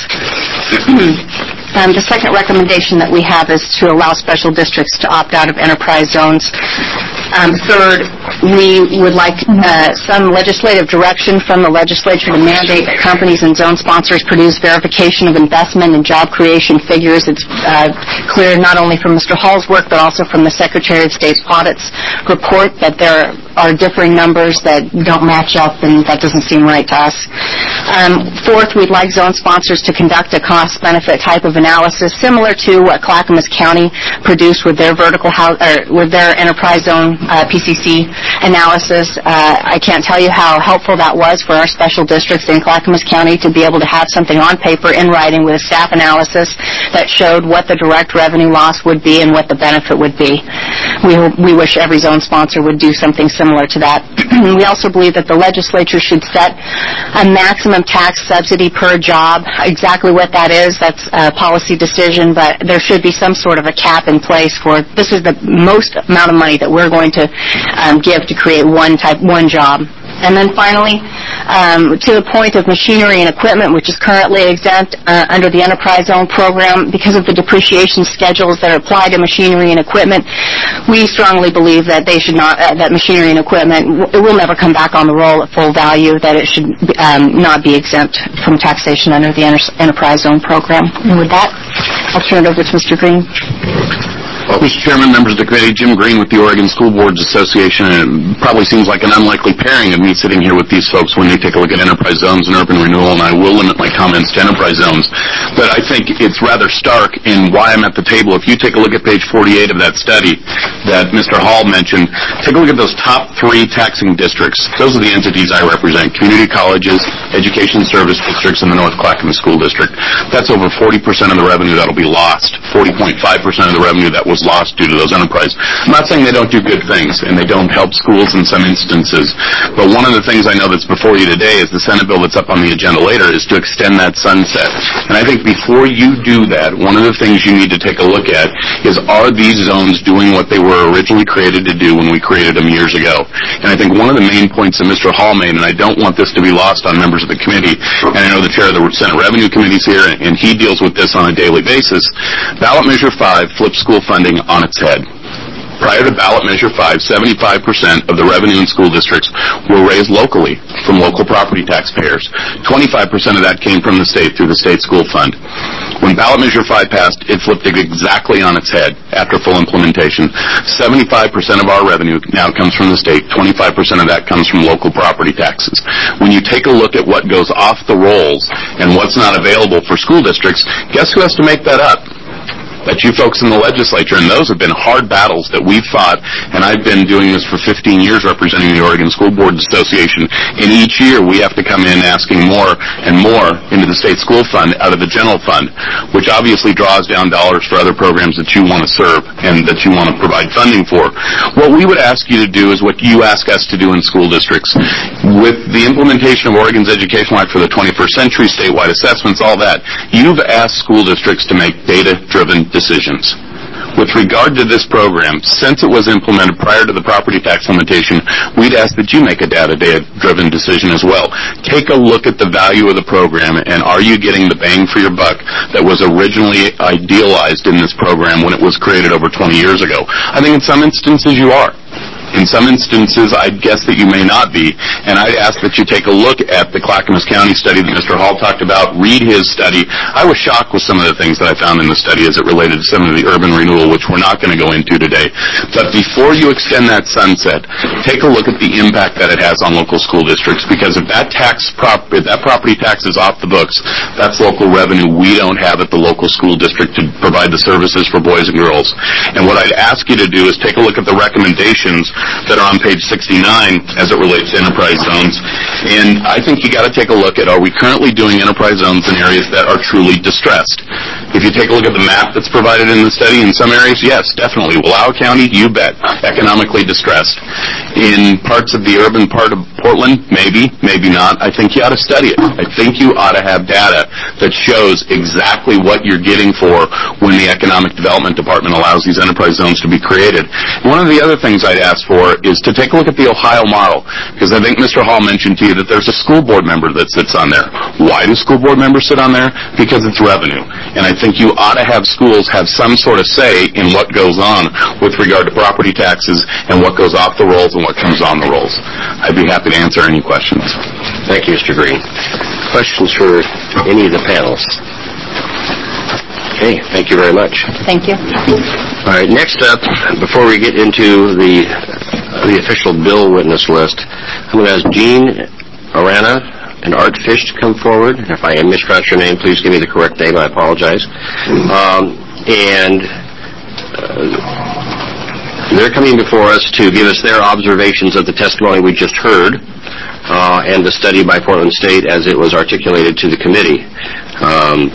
Speaker 7: Um, the second recommendation that we have is to allow special districts to opt out of enterprise zones. Um, third, we would like uh, some legislative direction from the legislature to mandate that companies and zone sponsors produce verification of investment and job creation figures. It's uh, clear not only from Mister Hall's work but also from the Secretary of State's audits report that there are differing numbers that don't match up, and that doesn't seem right to us. Um, fourth, we'd like zone sponsors to conduct a cost-benefit type of analysis similar to what Clackamas County produced with their vertical house, or with their enterprise zone uh, P C C analysis. Uh, I can't tell you how helpful that was for our special districts in Clackamas County to be able to have something on paper in writing with a staff analysis that showed what the direct revenue loss would be and what the benefit would be. We, we wish every zone sponsor would do something similar to that. We also believe that the legislature should set a maximum tax subsidy per job. Exactly what that is, that's a policy decision, but there should be some sort of a cap in place for, this is the most amount of money that we're going to um, give to create one type, one job. And then finally, um, to the point of machinery and equipment, which is currently exempt uh, under the Enterprise Zone program, because of the depreciation schedules that apply to machinery and equipment, we strongly believe that they should not, uh, that machinery and equipment, it will never come back on the roll at full value, that it should um, not be exempt from taxation under the Enter- Enterprise Zone program. And with that, I'll turn it over to Mister Green.
Speaker 10: Well, Mister Chairman, members of the committee, Jim Green with the Oregon School Boards Association. And it probably seems like an unlikely pairing of me sitting here with these folks when they take a look at enterprise zones and urban renewal, and I will limit my comments to enterprise zones. But I think it's rather stark in why I'm at the table. If you take a look at page forty-eight of that study that Mister Hall mentioned, take a look at those top three taxing districts. Those are the entities I represent: community colleges, education service districts, and the North Clackamas School District. That's over forty percent of the revenue that will be lost, forty point five percent of the revenue that was lost due to those enterprises. I'm not saying they don't do good things, and they don't help schools in some instances, but one of the things I know that's before you today is the Senate bill that's up on the agenda later is to extend that sunset. And I think before you do that, one of the things you need to take a look at is, are these zones doing what they were originally created to do when we created them years ago? And I think one of the main points that Mister Hall made, and I don't want this to be lost on members of the committee, and I know the chair of the Senate Revenue Committee is here, and he deals with this on a daily basis, ballot measure five flips school funding on its head. Prior to ballot measure five, seventy-five percent of the revenue in school districts were raised locally from local property taxpayers. twenty-five percent of that came from the state through the state school fund. When ballot measure five passed, it flipped it exactly on its head after full implementation. seventy-five percent of our revenue now comes from the state. twenty-five percent of that comes from local property taxes. When you take a look at what goes off the rolls and what's not available for school districts, guess who has to make that up? That's you folks in the legislature, and those have been hard battles that we've fought, and I've been doing this for fifteen years representing the Oregon School Boards Association, and each year we have to come in asking more and more into the state school fund out of the general fund, which obviously draws down dollars for other programs that you want to serve and that you want to provide funding for. What we would ask you to do is what you ask us to do in school districts. With the implementation of Oregon's Educational Act for the twenty-first century, statewide assessments, all that, you've asked school districts to make data-driven decisions. With regard to this program, since it was implemented prior to the property tax limitation, we'd ask that you make a data-driven decision as well. Take a look at the value of the program, and are you getting the bang for your buck that was originally idealized in this program when it was created over twenty years ago? I think in some instances you are. In some instances, I'd guess that you may not be, and I'd ask that you take a look at the Clackamas County study that Mister Hall talked about, read his study. I was shocked with some of the things that I found in the study as it related to some of the urban renewal, which we're not going to go into today. But before you extend that sunset, take a look at the impact that it has on local school districts, because if that tax prop, if that property tax is off the books, that's local revenue we don't have at the local school district to provide the services for boys and girls. And what I'd ask you to do is take a look at the recommendations that are on page sixty-nine as it relates to enterprise zones. And I think you got to take a look at, are we currently doing enterprise zones in areas that are truly distressed? If you take a look at the map that's provided in the study, in some areas, yes, definitely. Wallowa County, you bet, economically distressed. In parts of the urban part of Portland, maybe, maybe not. I think you ought to study it. I think you ought to have data that shows exactly what you're getting for when the Economic Development Department allows these enterprise zones to be created. One of the other things I'd ask for is to take a look at the Ohio model, because I think Mister Hall mentioned to you that there's a school board member that sits on there. Why do school board members sit on there? Because it's revenue. And I think you ought to have schools have some sort of say in what goes on with regard to property taxes and what goes off the rolls and what comes on the rolls. I'd be happy to answer any questions.
Speaker 2: Thank you, Mister Green. Questions for any of the panels? Okay, thank you very much.
Speaker 7: Thank you.
Speaker 2: All right, next up, before we get into the the official bill witness list, I'm going to ask Jean Arana and Art Fish to come forward. If I mispronounced your name, please give me the correct name. I apologize. Um, and uh, they're coming before us to give us their observations of the testimony we just heard uh, and the study by Portland State as it was articulated to the committee. Um,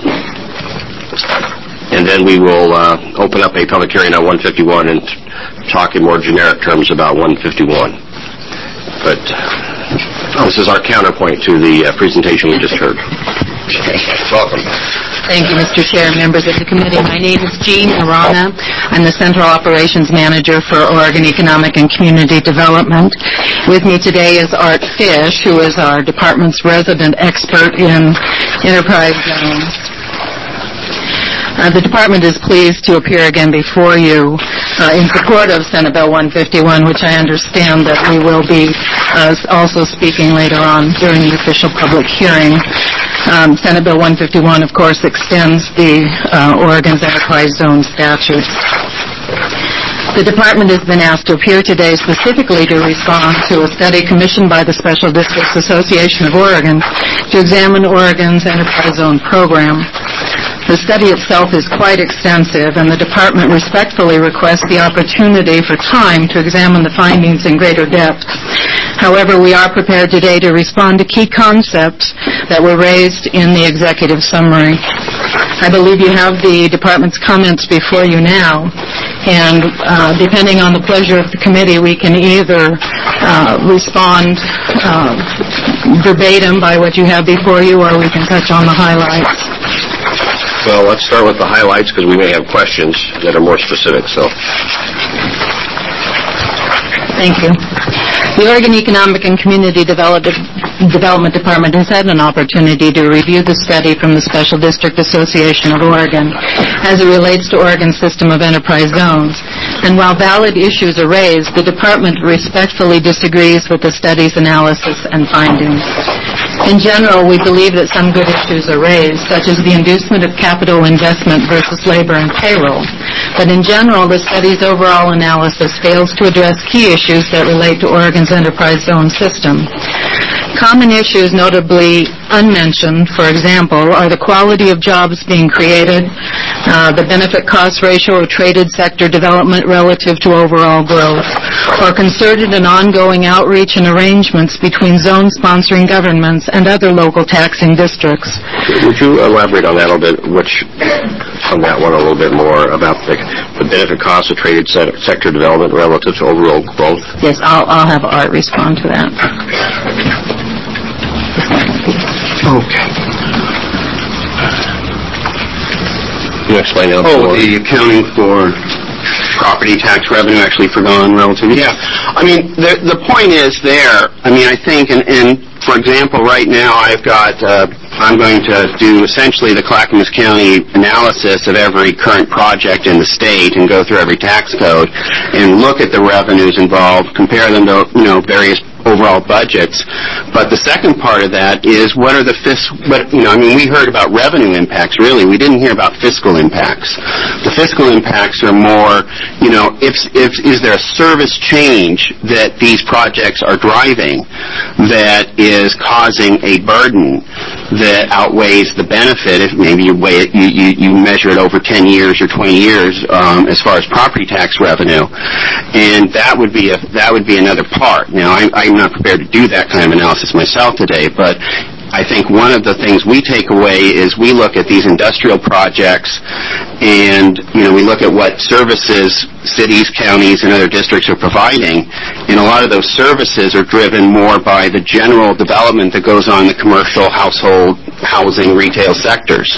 Speaker 2: and then we will uh, open up a public hearing on one fifty-one and talk in more generic terms about one fifty-one. But this is our counterpoint to the uh, presentation we just heard. Welcome.
Speaker 11: Thank you, Mister Chair, members of the committee. My name is Jean Arana. I'm the Central Operations Manager for Oregon Economic and Community Development. With me today is Art Fish, who is our department's resident expert in enterprise zones. Uh, the department is pleased to appear again before you uh, in support of Senate Bill one fifty-one, which I understand that we will be uh, also speaking later on during the official public hearing. Um, Senate Bill one fifty-one, of course, extends the uh, Oregon's Enterprise Zone statute. The department has been asked to appear today specifically to respond to a study commissioned by the Special Districts Association of Oregon to examine Oregon's Enterprise Zone program. The study itself is quite extensive, and the department respectfully requests the opportunity for time to examine the findings in greater depth. However, we are prepared today to respond to key concepts that were raised in the executive summary. I believe you have the department's comments before you now, and uh, depending on the pleasure of the committee, we can either uh, respond uh, verbatim by what you have before you, or we can touch on the highlights.
Speaker 2: Well, let's start with the highlights because we may have questions that are more specific. So,
Speaker 11: thank you. The Oregon Economic and Community Development Development Department has had an opportunity to review the study from the Special District Association of Oregon as it relates to Oregon's system of enterprise zones. And while valid issues are raised, the department respectfully disagrees with the study's analysis and findings. In general, we believe that some good issues are raised, such as the inducement of capital investment versus labor and payroll. But in general, the study's overall analysis fails to address key issues that relate to Oregon's enterprise zone system. Common issues notably unmentioned, for example, are the quality of jobs being created, uh, the benefit-cost ratio of traded sector development relative to overall growth, or concerted and ongoing outreach and arrangements between zone-sponsoring governments and other local taxing districts.
Speaker 2: Would you elaborate on that a little bit, which, on that one a little bit more, about the, the benefit cost of traded se- sector development relative to overall growth?
Speaker 11: Yes, I'll, I'll have Art respond to that.
Speaker 2: Okay. Can you explain that?
Speaker 12: Oh, the accounting for property tax revenue actually forgone relatively? Yeah. I mean, the the point is there, I mean, I think, and, and for example, right now I've got, uh, I'm going to do essentially the Clackamas County analysis of every current project in the state and go through every tax code and look at the revenues involved, compare them to, you know, various overall budgets. But the second part of that is what are the fis- what, you know, I mean, we heard about revenue impacts, really. We didn't hear about fiscal impacts. The fiscal impacts are more, you know, if, if is there a service change that these projects are driving that is causing a burden that outweighs the benefit if maybe you weigh it, you, you, you measure it over ten years or twenty years um, as far as property tax revenue, and that would be a that would be another part. Now, I'm, I'm not prepared to do that kind of analysis myself today, but I think one of the things we take away is we look at these industrial projects and, you know, we look at what services cities, counties, and other districts are providing, and a lot of those services are driven more by the general development that goes on in the commercial, household, housing, retail sectors.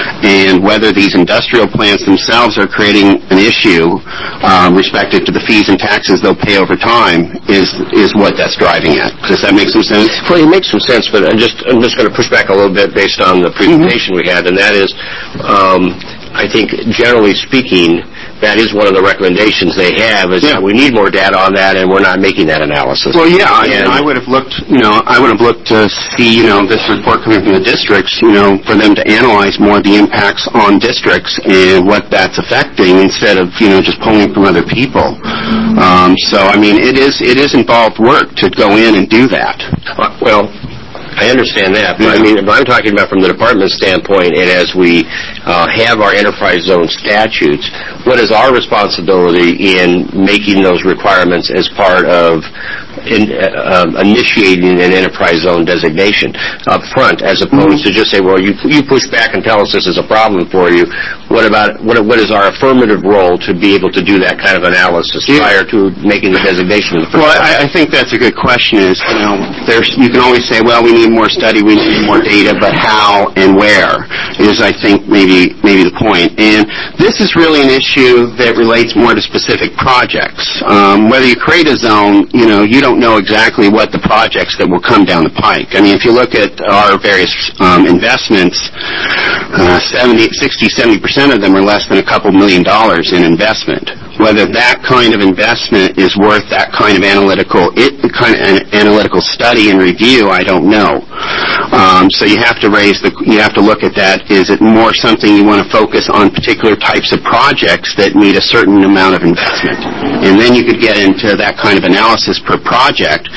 Speaker 12: And whether these industrial plants themselves are creating an issue um, respective to the fees and taxes they'll pay over time is is what that's driving at. Does that make some sense?
Speaker 2: Well, it makes some sense, but I'm just I'm just going to push back a little bit based on the presentation mm-hmm. we had, and that is, um, I think generally speaking, that is one of the recommendations they have, is yeah. that we need more data on that, and we're not making that analysis.
Speaker 12: Well, yeah, and I, I would have looked, you know, I would have looked to see, you know, this report coming from the districts, you know, for them to analyze more of the impacts on districts and what that's affecting instead of, you know, just pulling from other people. Um, so, I mean, it is it is involved work to go in and do that.
Speaker 2: Uh, well, I understand that, but I mean, if I'm talking about from the department's standpoint, and as we uh, have our enterprise zone statutes, what is our responsibility in making those requirements as part of in, uh, um, initiating an enterprise zone designation up front, as opposed mm-hmm. to just say, well, you you push back and tell us this is a problem for you. What about what what is our affirmative role to be able to do that kind of analysis yeah. prior to making the designation?
Speaker 12: Well, I, I think that's a good question. Is you know, there's you can always say, well, we need more study, we need more data, but how and where is, I think, maybe maybe the point. And this is really an issue that relates more to specific projects. Um, whether you create a zone, you know, you don't know exactly what the projects that will come down the pike. I mean, if you look at our various um, investments, uh, seventy, sixty, seventy percent of them are less than a couple million dollars in investment. Whether that kind of investment is worth that kind of analytical it, kind of analytical study and review, I don't know. Um, so you have to raise the you have to look at that. Is it more something you want to focus on particular types of projects that need a certain amount of investment, and then you could get into that kind of analysis per project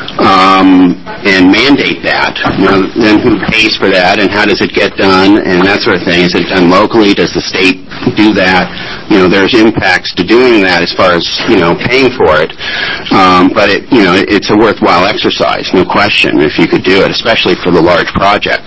Speaker 12: um, and mandate that. You know, then who pays for that, and how does it get done, and that sort of thing. Is it done locally? Does the state do that? You know, there's impacts to doing that as far as, you know, paying for it. Um, but, it, you know, it's a worthwhile exercise, no question, if you could do it, especially for the large projects.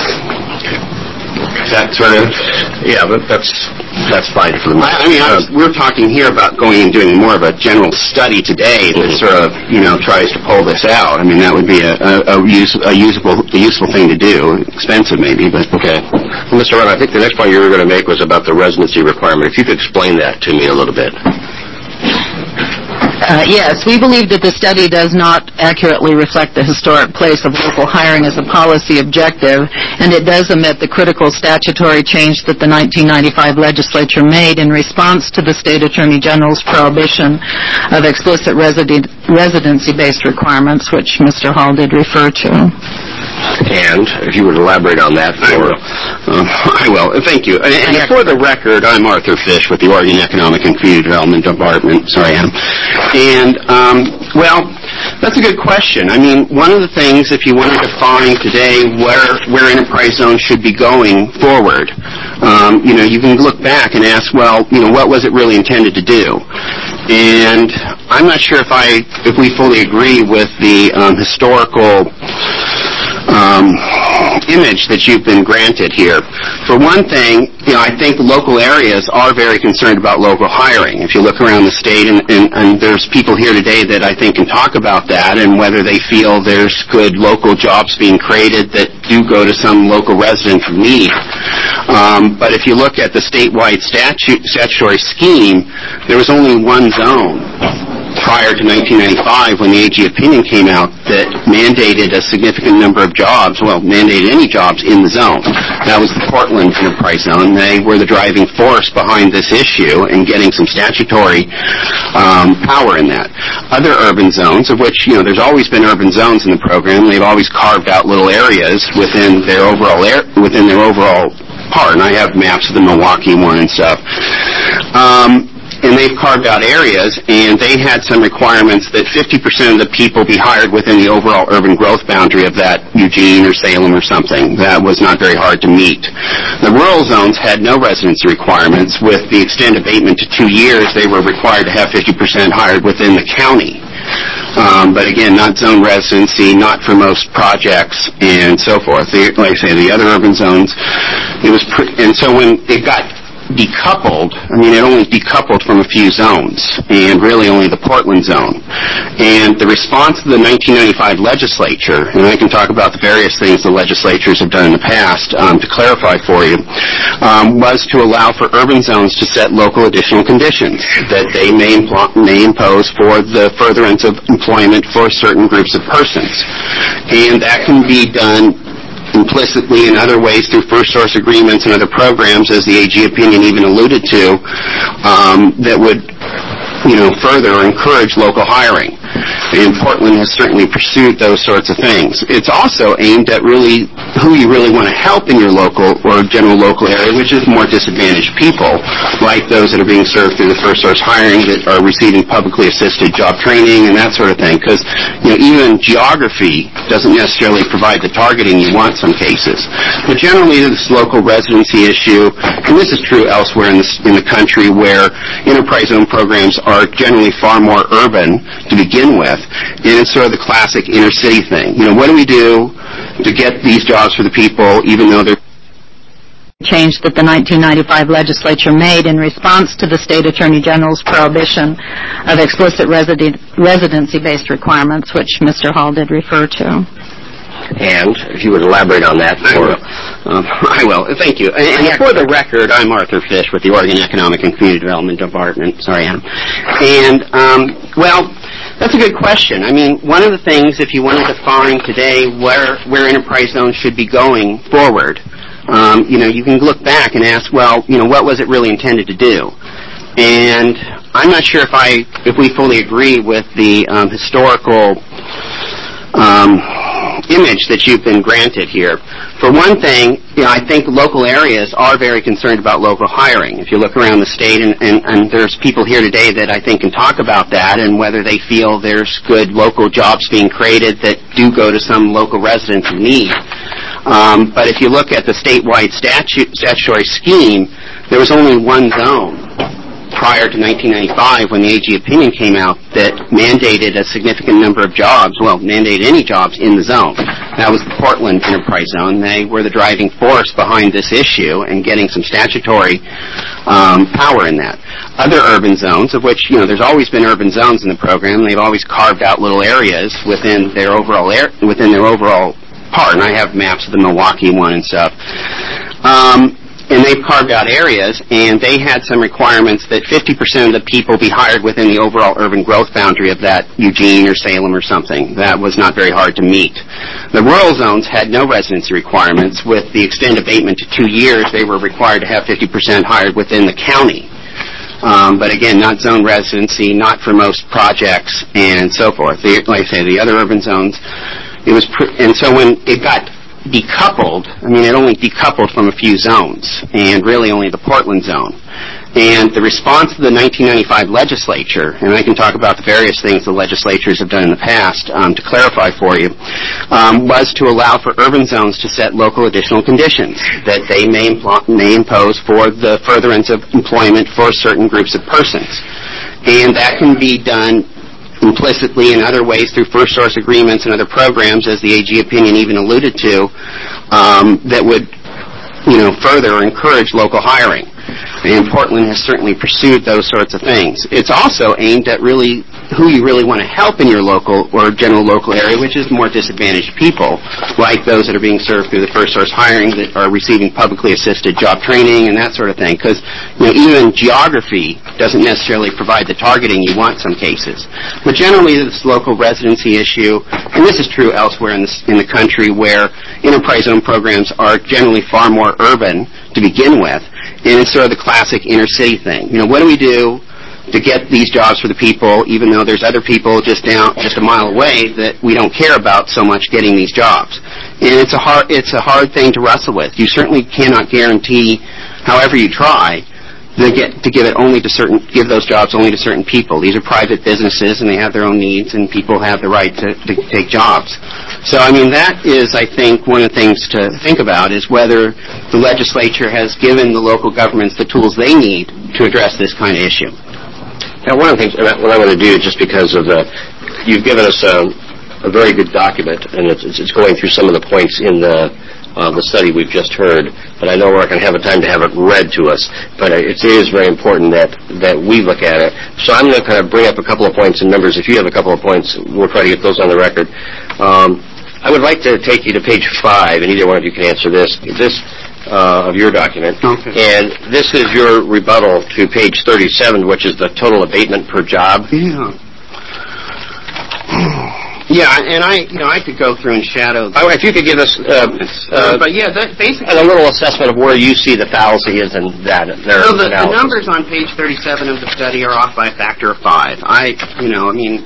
Speaker 12: Is that sort of...
Speaker 2: Yeah, but that's that's fine for the...
Speaker 12: I, I mean, I was, we're talking here about going and doing more of a general study today that sort of, you know, tries to pull this out. I mean, that would be a, a, a, use, a, usable, a useful thing to do. Expensive, maybe, but...
Speaker 2: Okay. Well, Mister Ron, I think the next point you were going to make was about the residency requirement. If you could explain that to me a little bit.
Speaker 11: Uh, yes, we believe that the study does not accurately reflect the historic place of local hiring as a policy objective, and it does omit the critical statutory change that the nineteen ninety-five legislature made in response to the State Attorney General's prohibition of explicit residen- residency-based requirements, which Mister Hall did refer to.
Speaker 2: And if you would elaborate on that for...
Speaker 12: I will. Uh, I will. Thank you. And, and for the record, I'm Arthur Fish with the Oregon Economic and Community Development Department. Sorry, Adam. And, um, well, that's a good question. I mean, one of the things, if you want to define today where, where enterprise zones should be going forward, um, you know, you can look back and ask, well, you know, what was it really intended to do? And I'm not sure if I, if we fully agree with the um, historical Um, image that you've been granted here. For one thing, you know, I think local areas are very concerned about local hiring. If you look around the state, and, and, and there's people here today that I think can talk about that and whether they feel there's good local jobs being created that do go to some local resident in need. Um, but if you look at the statewide statute, statutory scheme, there was only one zone prior to nineteen ninety-five when the A G opinion came out that mandated a significant number of jobs, well, mandated any jobs in the zone. That was the Portland Enterprise Zone. They were the driving force behind this issue and getting some statutory um, power in that. other urban zones, of which, you know, there's always been urban zones in the program. They've always carved out little areas within their overall air, within their overall part. And I have maps of the Milwaukee one and stuff. Um, and they've carved out areas, and they had some requirements that fifty percent of the people be hired within the overall urban growth boundary of that Eugene or Salem or something. That was not very hard to meet. The rural zones had no residency requirements. With the extended abatement to two years, they were required to have fifty percent hired within the county. Um, but again, not zone residency, not for most projects, and so forth. The, like I say, the other urban zones, it was, pre- and so when it got decoupled, I mean, it only decoupled from a few zones, and really only the Portland zone. And the response to the nineteen ninety-five legislature, and I can talk about the various things the legislatures have done in the past um, to clarify for you, um, was to allow for urban zones to set local additional conditions that they may, impl- may impose for the furtherance of employment for certain groups of persons. And that can be done implicitly in other ways through first source agreements and other programs, as the A G opinion even alluded to, um, that would, you know, further encourage local hiring. And Portland has certainly pursued those sorts of things. It's also aimed at really who you really want to help in your local or general local area, which is more disadvantaged people, like those that are being served through the first source hiring, that are receiving publicly assisted job training and that sort of thing. Because, you know, even geography doesn't necessarily provide the targeting you want some cases. But generally, this local residency issue, and this is true elsewhere in the, in the country, where enterprise zone programs are generally far more urban to begin with, and it's sort of the classic inner city thing. You know, what do we do to get these jobs for the people, even though they're
Speaker 11: change that the nineteen ninety-five legislature made in response to the state attorney general's prohibition of explicit resident, residency-based requirements, which Mister Hall did refer to.
Speaker 2: And if you would elaborate on that for...
Speaker 12: Um, I will. Thank you. And, and for the record, I'm Arthur Fish with the Oregon Economic and Community Development Department. Sorry, Adam. And, um, well, that's a good question. I mean, one of the things, if you want to define today where, where enterprise zones should be going forward, um, you know, you can look back and ask, well, you know, what was it really intended to do? And I'm not sure if I, if we fully agree with the um, historical um, image that you've been granted here. For one thing, you know, I think local areas are very concerned about local hiring. If you look around the state, and, and, and there's people here today that I think can talk about that and whether they feel there's good local jobs being created that do go to some local residents in need. Um, but if you look at the statewide statute, statutory scheme, there was only one zone prior to nineteen ninety-five, when the A G opinion came out, that mandated a significant number of jobs, well, mandated any jobs in the zone. That was the Portland Enterprise Zone. They were the driving force behind this issue and getting some statutory um, power in that. Other urban zones, of which, you know, there's always been urban zones in the program. They've always carved out little areas within their overall air, within their overall part, and I have maps of the Milwaukee one and stuff. Um, And they've carved out areas, and they had some requirements that fifty percent of the people be hired within the overall urban growth boundary of that Eugene or Salem or something. That was not very hard to meet. The rural zones had no residency requirements. With the extended abatement to two years, they were required to have fifty percent hired within the county. Um, but again, not zone residency, not for most projects, and so forth. The, like I say, the other urban zones, it was, pr- and so when it got decoupled, I mean, it only decoupled from a few zones, and really only the Portland zone. And the response to the nineteen ninety-five legislature, and I can talk about the various things the legislatures have done in the past um, to clarify for you, um, was to allow for urban zones to set local additional conditions that they may, impl- may impose for the furtherance of employment for certain groups of persons. And that can be done implicitly in other ways through first source agreements and other programs, as the A G opinion even alluded to, um, that would, you know, further encourage local hiring. And Portland has certainly pursued those sorts of things. It's also aimed at really who you really want to help in your local or general local area, which is more disadvantaged people, like those that are being served through the first source hiring, that are receiving publicly assisted job training and that sort of thing. Because, you know, even geography doesn't necessarily provide the targeting you want some cases. But generally, this local residency issue, and this is true elsewhere in the, in the country, where enterprise zone programs are generally far more urban to begin with, and it's sort of the classic inner city thing. You know, what do we do to get these jobs for the people, even though there's other people just down, just a mile away that we don't care about so much getting these jobs. And it's a hard, it's a hard thing to wrestle with. You certainly cannot guarantee, however you try, to get to give it only to certain, give those jobs only to certain people. These are private businesses, and they have their own needs, and people have the right to, to take jobs. So, I mean, that is, I think, one of the things to think about is whether the legislature has given the local governments the tools they need to address this kind of issue.
Speaker 2: Now, one of the things, what I want to do, just because of the, you've given us a, a very good document, and it's, it's going through some of the points in the uh, the study we've just heard, but I know we're not going to have a time to have it read to us, but it is very important that, that we look at it. So I'm going to kind of bring up a couple of points, and members, if you have a couple of points, we'll try to get those on the record. Um, I would like to take you to page five, and either one of you can answer this. This Uh, of your document,
Speaker 12: okay.
Speaker 2: And this is your rebuttal to page thirty-seven, which is the total abatement per job.
Speaker 12: Yeah. Yeah, and I, you know, I could go through and shadow.
Speaker 2: Oh, if you could give us, uh, uh,
Speaker 12: but yeah, that basically
Speaker 2: a little assessment of where you see the fallacy is in that. Their
Speaker 12: so the, the
Speaker 2: analysis.
Speaker 12: numbers on page thirty-seven of the study are off by a factor of five. I, you know, I mean.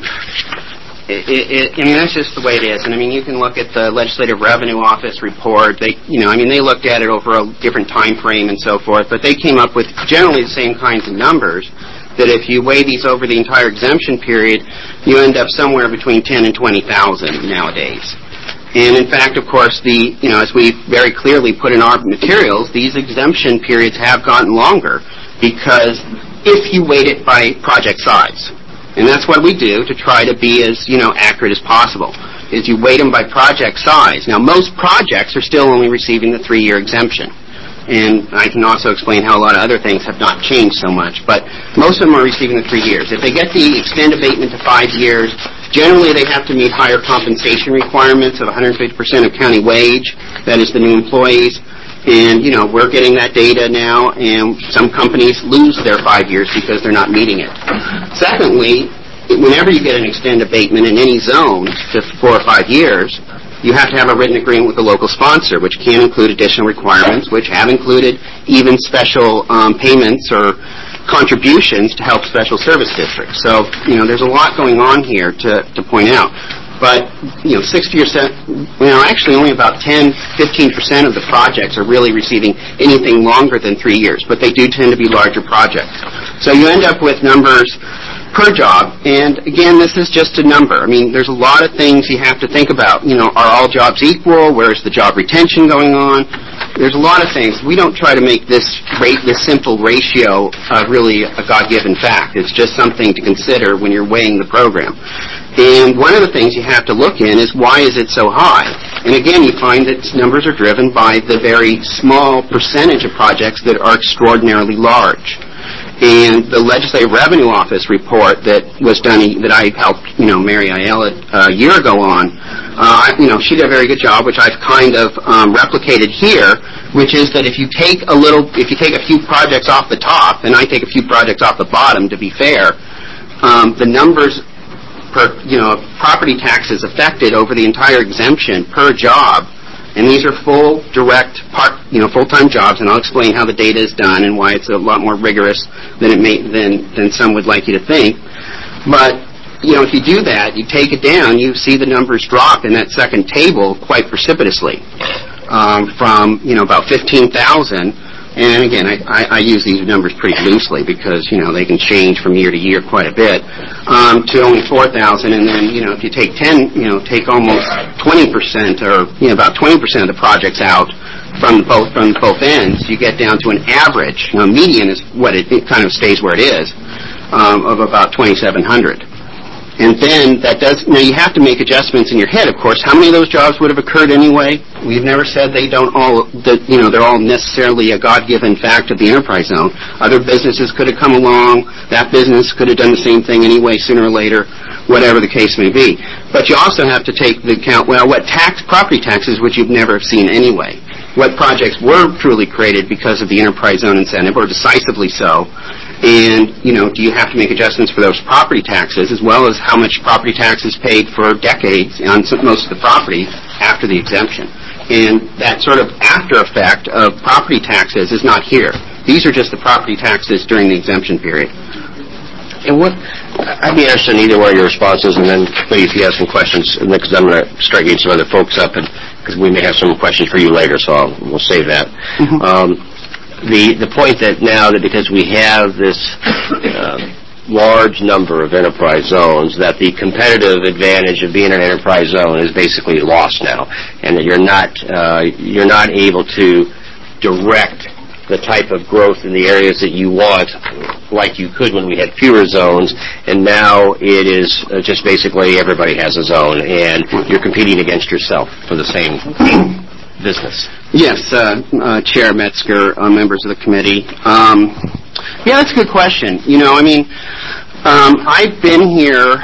Speaker 12: It, it, I mean, that's just the way it is. And, I mean, you can look at the Legislative Revenue Office report. They, you know, I mean, they looked at it over a different time frame and so forth, but they came up with generally the same kinds of numbers, that if you weigh these over the entire exemption period, you end up somewhere between ten and twenty thousand nowadays. And, in fact, of course, the, you know, as we very clearly put in our materials, these exemption periods have gotten longer because if you weight it by project size. And that's what we do to try to be as, you know, accurate as possible, is you weight them by project size. Now, most projects are still only receiving the three-year exemption. And I can also explain how a lot of other things have not changed so much. But most of them are receiving the three years. If they get the extend abatement to five years, generally they have to meet higher compensation requirements of one hundred fifty percent of county wage. That is the new employees. And, you know, we're getting that data now, and some companies lose their five years because they're not meeting it. Secondly, whenever you get an extend abatement in any zone to four or five years, you have to have a written agreement with the local sponsor, which can include additional requirements, which have included even special um, payments or contributions to help special service districts. So, you know, there's a lot going on here to, to point out. But, you know, sixty percent, you know, actually only about ten, fifteen percent of the projects are really receiving anything longer than three years, but they do tend to be larger projects. So you end up with numbers per job, and again, this is just a number. I mean, there's a lot of things you have to think about. You know, are all jobs equal? Where's the job retention going on? There's a lot of things. We don't try to make this rate, this simple ratio uh, really a God-given fact. It's just something to consider when you're weighing the program. And one of the things you have to look in is why is it so high? And again, you find that numbers are driven by the very small percentage of projects that are extraordinarily large. And the Legislative Revenue Office report that was done, that I helped, you know, Mary Ayala uh, a year ago on, uh, you know, she did a very good job, which I've kind of um, replicated here, which is that if you take a little, if you take a few projects off the top, and I take a few projects off the bottom, to be fair, um, the numbers per, you know, property taxes affected over the entire exemption per job, and these are full, direct, part, you know, full-time jobs, and I'll explain how the data is done and why it's a lot more rigorous than it may, than, than some would like you to think. But, you know, if you do that, you take it down, you see the numbers drop in that second table quite precipitously, um, from, you know, about fifteen thousand. And again, I, I, I use these numbers pretty loosely because, you know, they can change from year to year quite a bit, um, to only four thousand. And then, you know, if you take ten, you know, take almost twenty percent or, you know, about twenty percent of the projects out from both, from both ends, you get down to an average. Now, median is what it, it kind of stays where it is, um, of about twenty-seven hundred. And then that does, now you have to make adjustments in your head, of course. How many of those jobs would have occurred anyway? We've never said they don't all, that, you know, they're all necessarily a God-given fact of the enterprise zone. Other businesses could have come along. That business could have done the same thing anyway, sooner or later, whatever the case may be. But you also have to take the account, well, what tax, property taxes would you never have seen anyway? What projects were truly created because of the enterprise zone incentive, or decisively so? And, you know, do you have to make adjustments for those property taxes, as well as how much property tax is paid for decades on most of the property after the exemption? And that sort of after effect of property taxes is not here. These are just the property taxes during the exemption period.
Speaker 2: And what, I'd be interested in either one of your responses, and then maybe if you have some questions, because I'm going to start getting some other folks up, and because we may have some questions for you later, so I'll, we'll save that. Mm-hmm. Um, the the point that now that because we have this uh, large number of enterprise zones, that the competitive advantage of being an enterprise zone is basically lost now, and that you're not uh, you're not able to direct the type of growth in the areas that you want like you could when we had fewer zones, and now it is uh, just basically everybody has a zone, and you're competing against yourself for the same business.
Speaker 12: Yes, uh, uh, Chair Metzger, uh, members of the committee. Um, yeah, that's a good question. You know, I mean, um, I've been here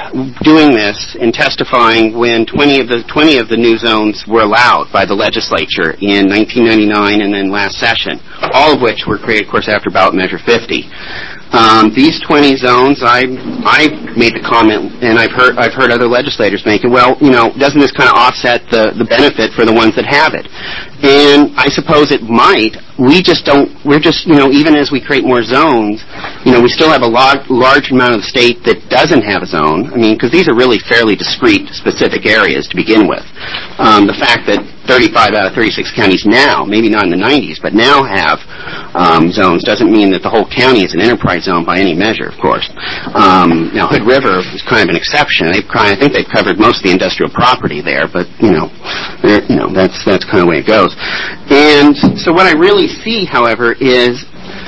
Speaker 12: doing this and testifying when twenty of the twenty of the new zones were allowed by the legislature in nineteen ninety-nine and then last session, all of which were created, of course, after ballot measure fifty. Um, these twenty zones, I I made the comment, and I've heard I've heard other legislators make it. Well, you know, doesn't this kind of offset the the benefit for the ones that have it? And I suppose it might. We just don't. We're just, you know, even as we create more zones, you know, we still have a large large amount of the state that doesn't have a zone. I mean, because these are really fairly discrete, specific areas to begin with. Um, the fact that thirty-five out of thirty-six counties now, maybe not in the nineties, but now have um, zones doesn't mean that the whole county is an enterprise zone by any measure, of course. Um, now, Hood River is kind of an exception. They've kind of, I think they've covered most of the industrial property there, but, you know, you know that's that's kind of the way it goes. And so what I really see, however, is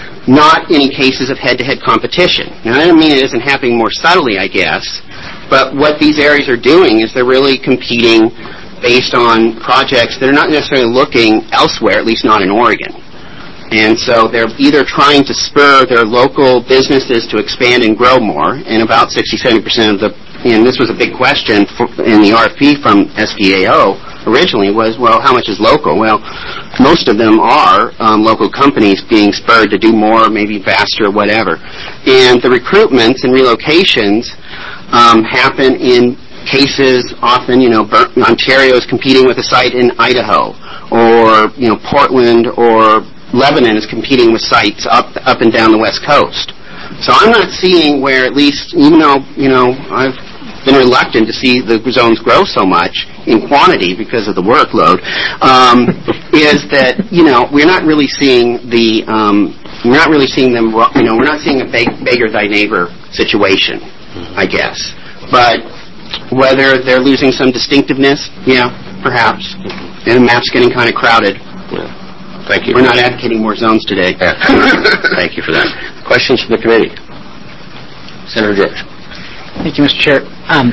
Speaker 12: not any cases of head-to-head competition. Now, I don't mean it isn't happening more subtly, I guess, but what these areas are doing is they're really competing based on projects that are not necessarily looking elsewhere, at least not in Oregon. And so they're either trying to spur their local businesses to expand and grow more, and about sixty, seventy percent of the, and this was a big question for, in the R F P from S B A O originally was, well, how much is local? Well, most of them are um, local companies being spurred to do more, maybe faster, whatever. And the recruitments and relocations um, happen in cases often, you know, Ontario is competing with a site in Idaho, or, you know, Portland or Lebanon is competing with sites up up and down the West Coast. So I'm not seeing where, at least, even though, you know, I've been reluctant to see the zones grow so much in quantity because of the workload, um, is that, you know, we're not really seeing the, um, we're not really seeing them, you know, we're not seeing a beg- beggar thy neighbor situation, I guess. But whether they're losing some distinctiveness, yeah, perhaps. And the map's getting kind of crowded.
Speaker 2: Yeah. Thank you.
Speaker 12: We're not advocating more zones today.
Speaker 2: Yeah. Thank you for that. Questions from the committee? Senator George.
Speaker 6: Thank you, Mister Chair. Um,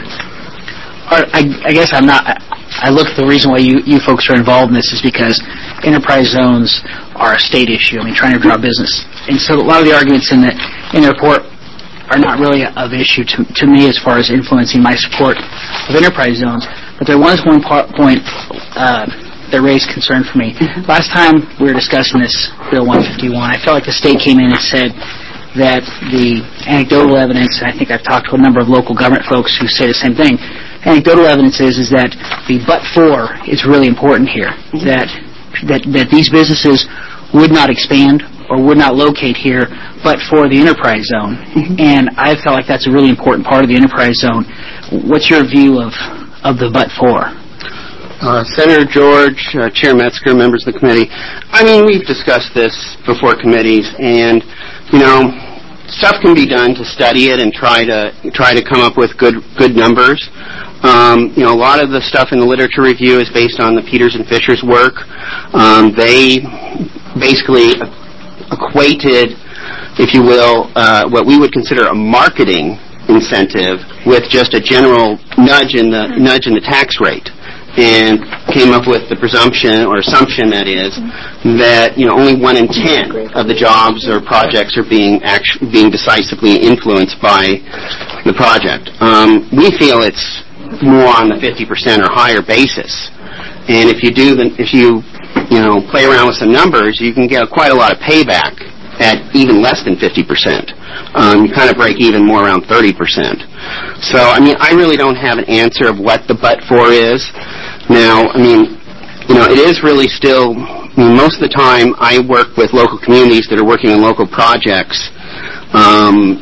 Speaker 6: I, I guess I'm not. I look at the reason why you, you folks are involved in this is because enterprise zones are a state issue. I mean, trying to draw business, and so a lot of the arguments in the in the report are not really of issue to to me as far as influencing my support of enterprise zones. But there was one part, point. Uh, that raised concern for me. Mm-hmm. Last time we were discussing this Bill one fifty-one, I felt like the state came in and said that the anecdotal evidence, and I think I've talked to a number of local government folks who say the same thing, anecdotal evidence is, is that the but-for is really important here, mm-hmm. that, that that these businesses would not expand or would not locate here but for the enterprise zone. Mm-hmm. And I felt like that's a really important part of the enterprise zone. What's your view of, of the but-for?
Speaker 12: Uh, Senator George, uh, Chair Metzger, members of the committee. I mean, we've discussed this before committees, and, you know, stuff can be done to study it and try to try to come up with good good numbers. Um, you know, a lot of the stuff in the literature review is based on the Peters and Fisher's work. Um, they basically equated, if you will, uh, what we would consider a marketing incentive with just a general nudge in the nudge in the tax rate, and came up with the presumption, or assumption that is, that, you know, only one in ten of the jobs or projects are being actu- being decisively influenced by the project. Um, we feel it's more on the fifty percent or higher basis. And if you do the, if you, you know, play around with some numbers, you can get quite a lot of payback at even less than fifty percent. Um, you kind of break even more around thirty percent. So, I mean, I really don't have an answer of what the but-for is. Now, I mean, you know, it is really still, I mean, most of the time I work with local communities that are working on local projects. Um,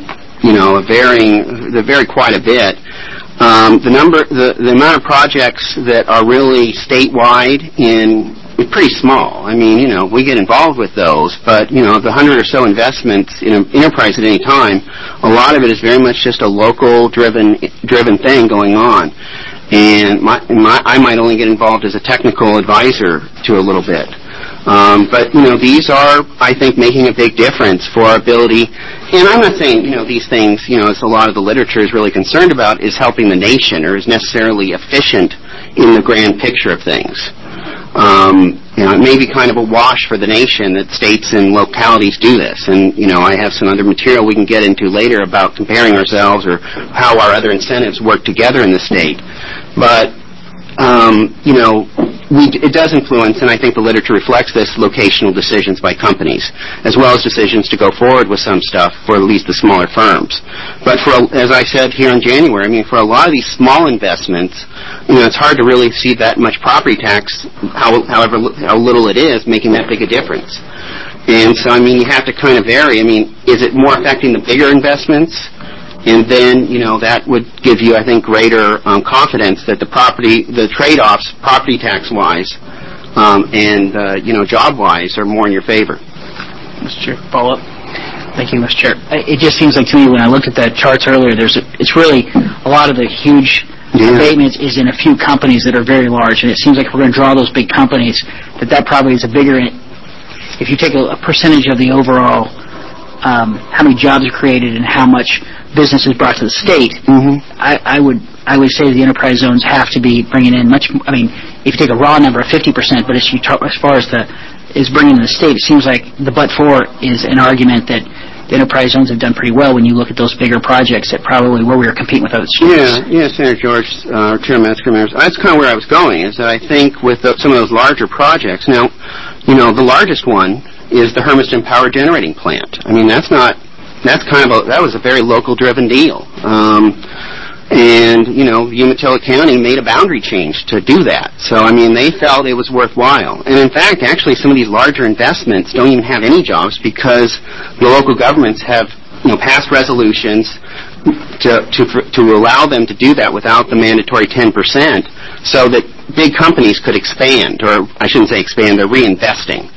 Speaker 12: you know, varying, they vary quite a bit. Um, the number, the, the amount of projects that are really statewide in is pretty small. I mean, you know, we get involved with those, but, you know, the hundred or so investments in an enterprise at any time, a lot of it is very much just a local driven, driven thing going on. And my, my, I might only get involved as a technical advisor to a little bit. Um, but, you know, these are, I think, making a big difference for our ability. And I'm not saying, you know, these things, you know, as a lot of the literature is really concerned about, is helping the nation or is necessarily efficient in the grand picture of things. Um, you know, it may be kind of a wash for the nation that states and localities do this. And, you know, I have some other material we can get into later about comparing ourselves or how our other incentives work together in the state. But, um, you know, we, it does influence, and I think the literature reflects this, locational decisions by companies, as well as decisions to go forward with some stuff for at least the smaller firms. But for, as I said here in January, I mean, for a lot of these small investments, you know, it's hard to really see that much property tax, how, however how little it is, making that big a difference. And so, I mean, you have to kind of vary. I mean, is it more affecting the bigger investments? And then, you know, that would give you, I think, greater um, confidence that the property, the trade-offs, property tax-wise um, and, uh, you know, job-wise are more in your favor.
Speaker 6: Mister Chair, follow-up. Thank you, Mister Chair. It just seems like to me when I looked at that charts earlier, there's a, it's really a lot of the huge yeah. abatements is in a few companies that are very large, and it seems like if we're going to draw those big companies, that that probably is a bigger, if you take a, a percentage of the overall, um, how many jobs are created and how much business is brought to the state,
Speaker 12: mm-hmm.
Speaker 6: I, I would I would say the enterprise zones have to be bringing in much. I mean, if you take a raw number of fifty percent, but as you talk, as far as the is bringing in the state, it seems like the but for is an argument that the enterprise zones have done pretty well when you look at those bigger projects that probably where we were competing with other states.
Speaker 12: Yeah, yeah, Senator George, uh, Chairman, members. That's kind of where I was going. Is that I think with the, some of those larger projects. Now, you know, the largest one is the Hermiston Power Generating Plant. I mean, that's not. That's kind of a, that was a very local-driven deal. Um, and, you know, Umatilla County made a boundary change to do that. So, I mean, they felt it was worthwhile. And, in fact, actually, some of these larger investments don't even have any jobs because the local governments have, you know, passed resolutions to, to, to allow them to do that without the mandatory ten percent so that big companies could expand, or I shouldn't say expand, they're reinvesting.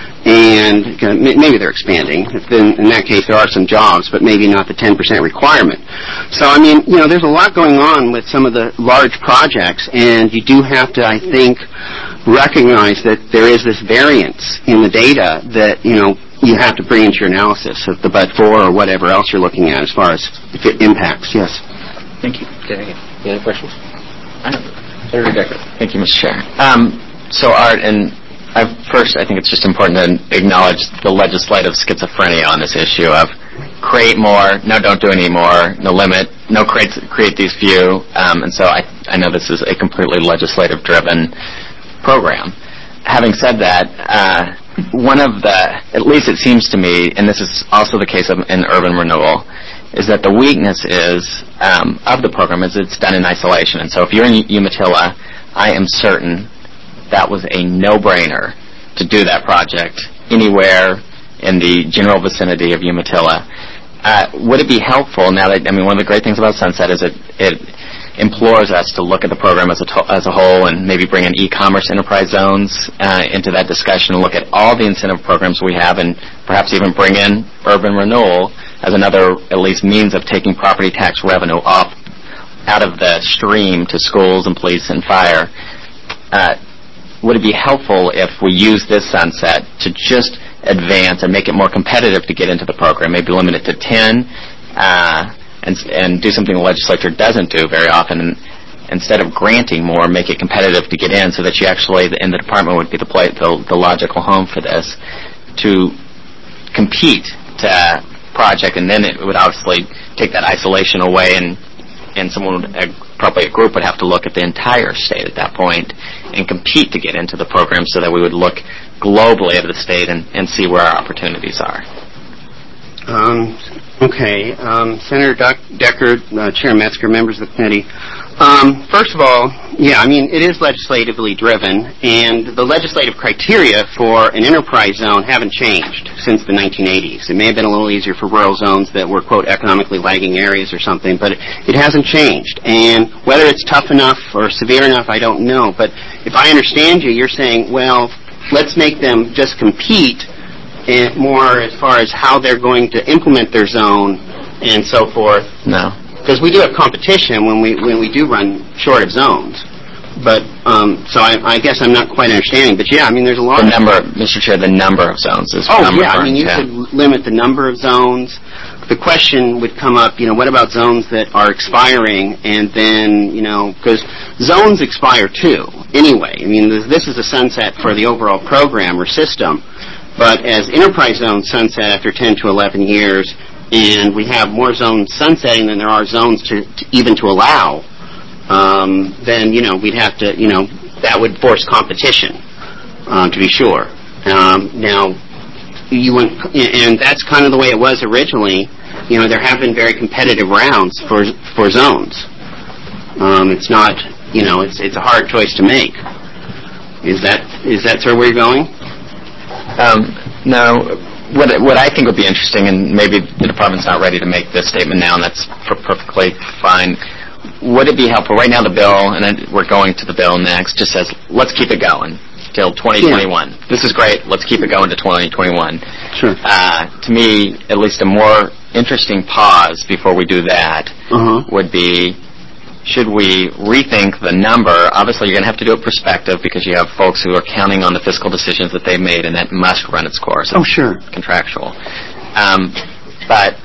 Speaker 12: And uh, maybe they're expanding. In, in that case, there are some jobs, but maybe not the ten percent requirement. So, I mean, you know, there's a lot going on with some of the large projects, and you do have to, I think, recognize that there is this variance in the data that, you know, you have to bring into your analysis of the but for or whatever else you're looking at as far as if it impacts. Yes.
Speaker 6: Thank you.
Speaker 2: Okay. Any other questions? Senator Decker. Thank you, Mister Chair. Um, so, Art, and I've, first, I think it's just important to acknowledge the legislative schizophrenia on this issue of create more, no, don't do any more, no limit, no, create create these few. Um, and so I, I know this is a completely legislative-driven program. Having said that, uh, one of the, at least it seems to me, and this is also the case of, in urban renewal, is that the weakness is um, of the program is it's done in isolation. And so if you're in Umatilla, I am certain that was a no-brainer to do that project anywhere in the general vicinity of Umatilla. Uh, would it be helpful now that, I mean, one of the great things about Sunset is it, it implores us to look at the program as a, to- as a whole and maybe bring in e-commerce enterprise zones uh, into that discussion and look at all the incentive programs we have and perhaps even bring in urban renewal as another, at least, means of taking property tax revenue up out of the stream to schools and police and fire. Uh, would it be helpful if we use this sunset to just advance and make it more competitive to get into the program, maybe limit it to ten, uh, and, and do something the legislature doesn't do very often, and instead of granting more, make it competitive to get in so that you actually, and the department would be the, play, the, the logical home for this, to compete to project, and then it would obviously take that isolation away, and and someone, would, a, probably a group would have to look at the entire state at that point and compete to get into the program so that we would look globally at the state and, and see where our opportunities are.
Speaker 12: Um, okay. Um, Senator Duck, Decker, uh, Chair Metzger, members of the committee. Um, first of all, yeah, I mean, it is legislatively driven, and the legislative criteria for an enterprise zone haven't changed since the nineteen eighties. It may have been a little easier for rural zones that were, quote, economically lagging areas or something, but it, it hasn't changed. And whether it's tough enough or severe enough, I don't know. But if I understand you, you're saying, well, let's make them just compete and more as far as how they're going to implement their zone and so forth.
Speaker 13: No.
Speaker 12: Because we do have competition when we when we do run short of zones. But, um, so I, I guess I'm not quite understanding. But, yeah, I mean, there's a lot
Speaker 13: the
Speaker 12: of...
Speaker 13: number, Mister Chair, the number of zones is
Speaker 12: Oh,
Speaker 13: what I'm
Speaker 12: yeah, I
Speaker 13: referring
Speaker 12: mean, you
Speaker 13: to.
Speaker 12: could limit the number of zones. The question would come up, you know, what about zones that are expiring and then, you know, because zones expire too, anyway. I mean, this is a sunset for the overall program or system. But as enterprise zones sunset after ten to eleven years, and we have more zones sunsetting than there are zones to, to even to allow, um, then, you know, we'd have to, you know, that would force competition, uh, to be sure. Um, now, you went, and that's kind of the way it was originally. You know, there have been very competitive rounds for for zones. Um, it's not, you know, it's it's a hard choice to make. Is that is that sort of where you're going?
Speaker 13: Um, no. What what I think would be interesting, and maybe the department's not ready to make this statement now, and that's per- perfectly fine. Would it be helpful? Right now, the bill, and then we're going to the bill next, just says, let's keep it going till twenty twenty-one. Yeah. This is great. Let's keep it going to twenty twenty-one.
Speaker 12: Sure.
Speaker 13: Uh, to me, at least a more interesting pause before we do that
Speaker 12: uh-huh.
Speaker 13: would be, should we rethink the number? Obviously, you're going to have to do it prospective because you have folks who are counting on the fiscal decisions that they made, and that must run its course.
Speaker 12: Oh, sure.
Speaker 13: Contractual. Um, but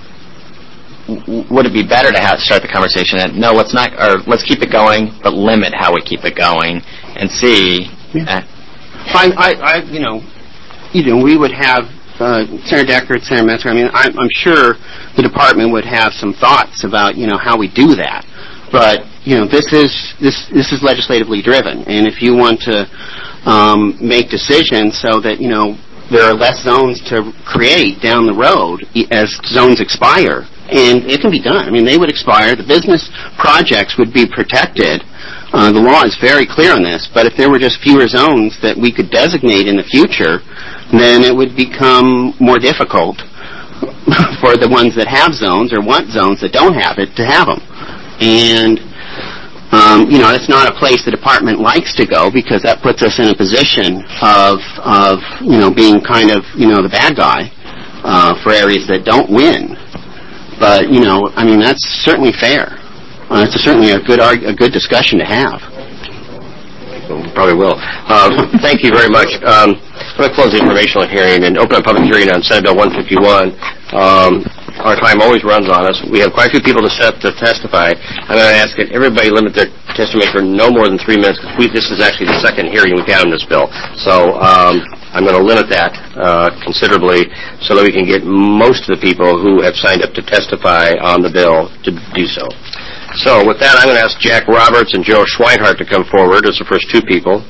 Speaker 13: w- would it be better to have start the conversation at, no, let's not, or let's keep it going, but limit how we keep it going and see.
Speaker 12: Yeah. Uh, I, I, I, you know, you know, we would have uh, Senator Decker, Senator Metzger. I mean, I'm, I'm sure the department would have some thoughts about, you know, how we do that. But, you know, this is this this is legislatively driven, and if you want to um, make decisions so that, you know, there are less zones to create down the road as zones expire, and it can be done. I mean, they would expire. The business projects would be protected. Uh, the law is very clear on this, but if there were just fewer zones that we could designate in the future, then it would become more difficult for the ones that have zones or want zones that don't have it to have them. And, um, you know, that's not a place the department likes to go because that puts us in a position of, of you know, being kind of, you know, the bad guy uh, for areas that don't win. But, you know, I mean, that's certainly fair. Uh, it's a certainly a good arg- a good discussion to have.
Speaker 2: Well, probably will. Um, thank you very much. Um, I'm going to close the informational hearing and open a public hearing on Senate Bill one fifty-one. Um, Our time always runs on us. We have quite a few people to set to testify. I'm going to ask that everybody limit their testimony for no more than three minutes because we, this is actually the second hearing we've had on this bill. So um, I'm going to limit that uh, considerably so that we can get most of the people who have signed up to testify on the bill to do so. So with that, I'm going to ask Jack Roberts and Joe Schweinhart to come forward as the first two people.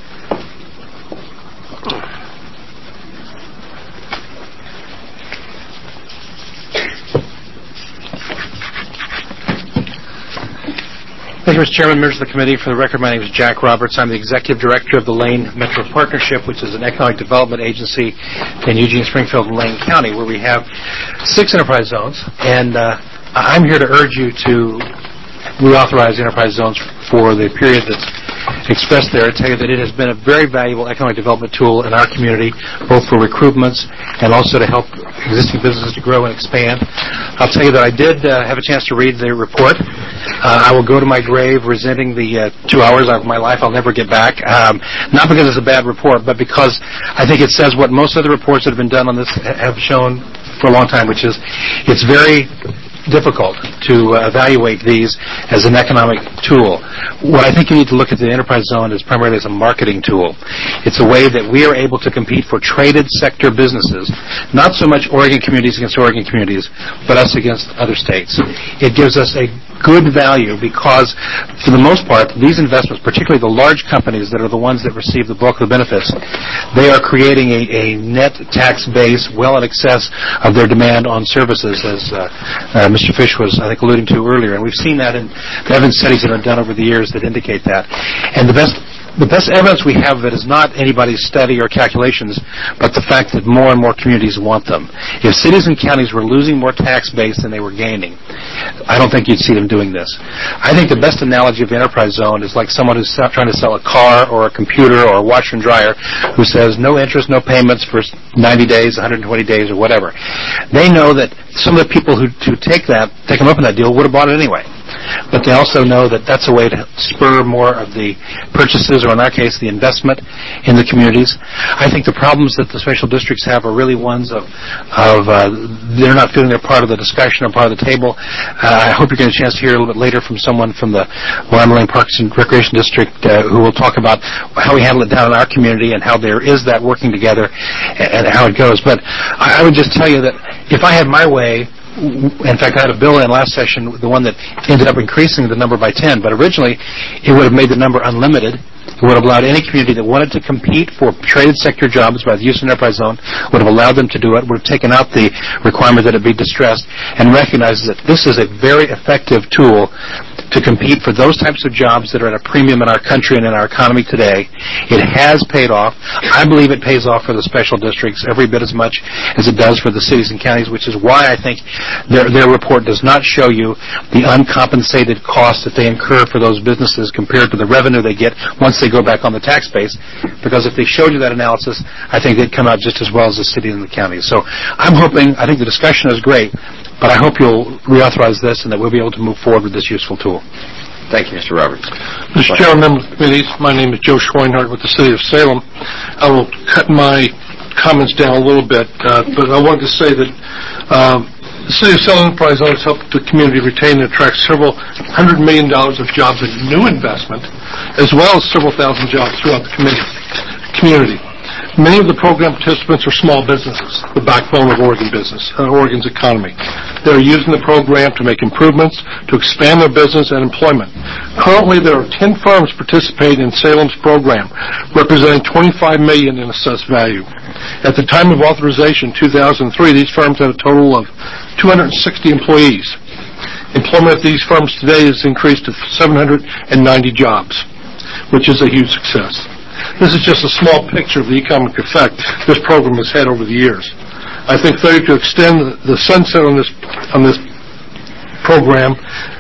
Speaker 14: Thank you, Mister Chairman, members of the committee. For the record, my name is Jack Roberts. I'm the Executive Director of the Lane Metro Partnership, which is an economic development agency in Eugene, Springfield, and Lane County, where we have six enterprise zones. And uh, I'm here to urge you to reauthorize enterprise zones for the period that's expressed there. I tell you that it has been a very valuable economic development tool in our community, both for recruitments and also to help existing businesses to grow and expand. I'll tell you that I did uh, have a chance to read the report. Uh, I will go to my grave resenting the uh, two hours of my life I'll never get back, um, not because it's a bad report, but because I think it says what most of the reports that have been done on this have shown for a long time, which is it's very difficult to uh, evaluate these as an economic tool. What I think you need to look at the enterprise zone is primarily as a marketing tool. It's a way that we are able to compete for traded sector businesses, not so much Oregon communities against Oregon communities, but us against other states. It gives us a good value because, for the most part, these investments, particularly the large companies that are the ones that receive the bulk of the benefits, they are creating a, a net tax base well in excess of their demand on services, as uh, uh, Mister Fish was, I think, alluding to earlier. And we've seen that in the evidence studies that have been done over the years that indicate that. And the best The best evidence we have of it is not anybody's study or calculations, but the fact that more and more communities want them. If cities and counties were losing more tax base than they were gaining, I don't think you'd see them doing this. I think the best analogy of the enterprise zone is like someone who's trying to sell a car or a computer or a washer and dryer who says no interest, no payments for ninety days, one hundred twenty days, or whatever. They know that some of the people who, who take that, take them up on that deal, would have bought it anyway. But they also know that that's a way to spur more of the purchases, or in our case, the investment in the communities. I think the problems that the special districts have are really ones of, of uh, they're not feeling they're part of the discussion or part of the table. Uh, I hope you get a chance to hear a little bit later from someone from the Lima Lane Parks and Recreation District uh, who will talk about how we handle it down in our community and how there is that working together and, and how it goes. But I, I would just tell you that if I had my way, in fact, I had a bill in last session, the one that ended up increasing the number by ten, but originally it would have made the number unlimited. It would have allowed any community that wanted to compete for traded sector jobs by the use of enterprise zone, would have allowed them to do it, would have taken out the requirement that it be distressed, and recognizes that this is a very effective tool to compete for those types of jobs that are at a premium in our country and in our economy today. It has paid off. I believe it pays off for the special districts every bit as much as it does for the cities and counties, which is why I think their, their report does not show you the uncompensated costs that they incur for those businesses compared to the revenue they get once they go back on the tax base, because if they showed you that analysis, I think they'd come out just as well as the city and the county. So I'm hoping, I think the discussion is great, but I hope you'll reauthorize this and that we'll be able to move forward with this useful tool.
Speaker 2: Thank you, Mister Roberts.
Speaker 15: Mister Chairman, members of the committees, my name is Joe Schweinhardt with the City of Salem. I will cut my comments down a little bit, uh, but I wanted to say that um, the City of Salem Enterprise Zone has helped the community retain and attract several hundred million dollars of jobs in new investment, as well as several thousand jobs throughout the community. Many of the program participants are small businesses, the backbone of Oregon business, uh, Oregon's economy. They are using the program to make improvements, to expand their business and employment. Currently, there are ten firms participating in Salem's program, representing twenty-five million dollars in assessed value. At the time of authorization, two thousand three, these firms had a total of two hundred sixty employees. Employment at these firms today has increased to seven hundred ninety jobs, which is a huge success. This is just a small picture of the economic effect this program has had over the years. I think failure to extend the sunset on this on this program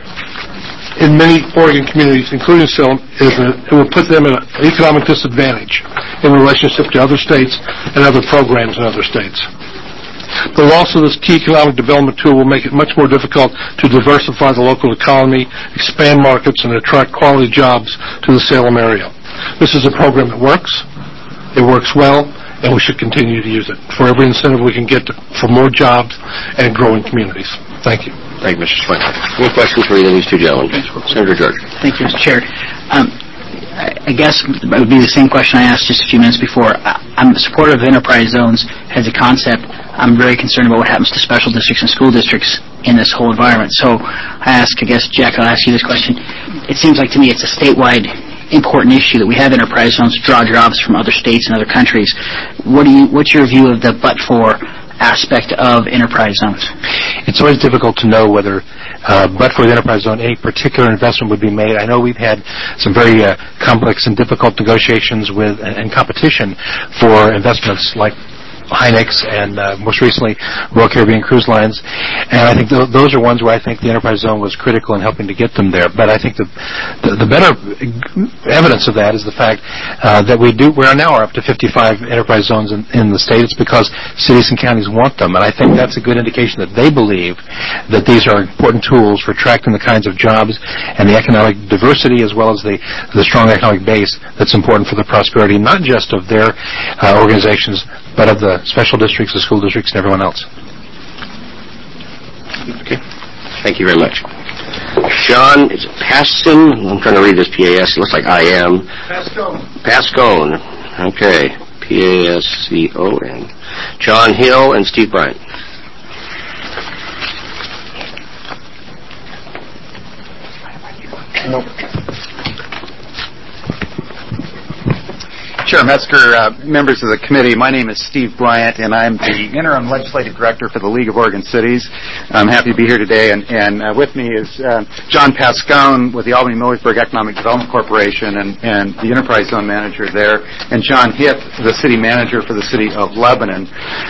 Speaker 15: in many Oregon communities, including Salem, is a, it will put them at an economic disadvantage in relationship to other states and other programs in other states. The loss of this key economic development tool will make it much more difficult to diversify the local economy, expand markets, and attract quality jobs to the Salem area. This is a program that works, it works well, and we should continue to use it for every incentive we can get to, for more jobs and growing communities. Thank you.
Speaker 2: Thank you, Mister Schweinhardt. Any questions for either of these two gentlemen? Senator George.
Speaker 6: Thank you, Mister Chair. Um, I guess it would be the same question I asked just a few minutes before. I'm supportive of enterprise zones as a concept. I'm very concerned about what happens to special districts and school districts in this whole environment. So I ask, I guess, Jack, I'll ask you this question. It seems like to me it's a statewide important issue that we have enterprise zones to draw jobs from other states and other countries. What do you, what's your view of the but-for aspect of enterprise zones?
Speaker 14: It's always difficult to know whether, uh, but for the enterprise zone, any particular investment would be made. I know we've had some very uh, complex and difficult negotiations with and, and competition for investments like Hynix and uh, most recently Royal Caribbean Cruise Lines, and I think th- those are ones where I think the enterprise zone was critical in helping to get them there. But I think the the, the better evidence of that is the fact uh, that we do we are now up to fifty-five enterprise zones in, in the state. It's because cities and counties want them, and I think that's a good indication that they believe that these are important tools for attracting the kinds of jobs and the economic diversity as well as the the strong economic base that's important for the prosperity not just of their uh, organizations but of the special districts, the school districts, and everyone else.
Speaker 2: Okay. Thank you very much. Sean, is it Pascon? I'm trying to read this P A S. It looks like I am.
Speaker 15: Pascon.
Speaker 2: Pascon. Okay. P A S C O N. John Hill and Steve Bryant.
Speaker 16: Nope. Chair Metzger, uh, members of the committee, my name is Steve Bryant, and I'm the interim legislative director for the League of Oregon Cities. I'm happy to be here today, and, and uh, with me is uh, John Pascone with the Albany-Millersburg Economic Development Corporation and, and the enterprise zone manager there, and John Hitt, the city manager for the city of Lebanon.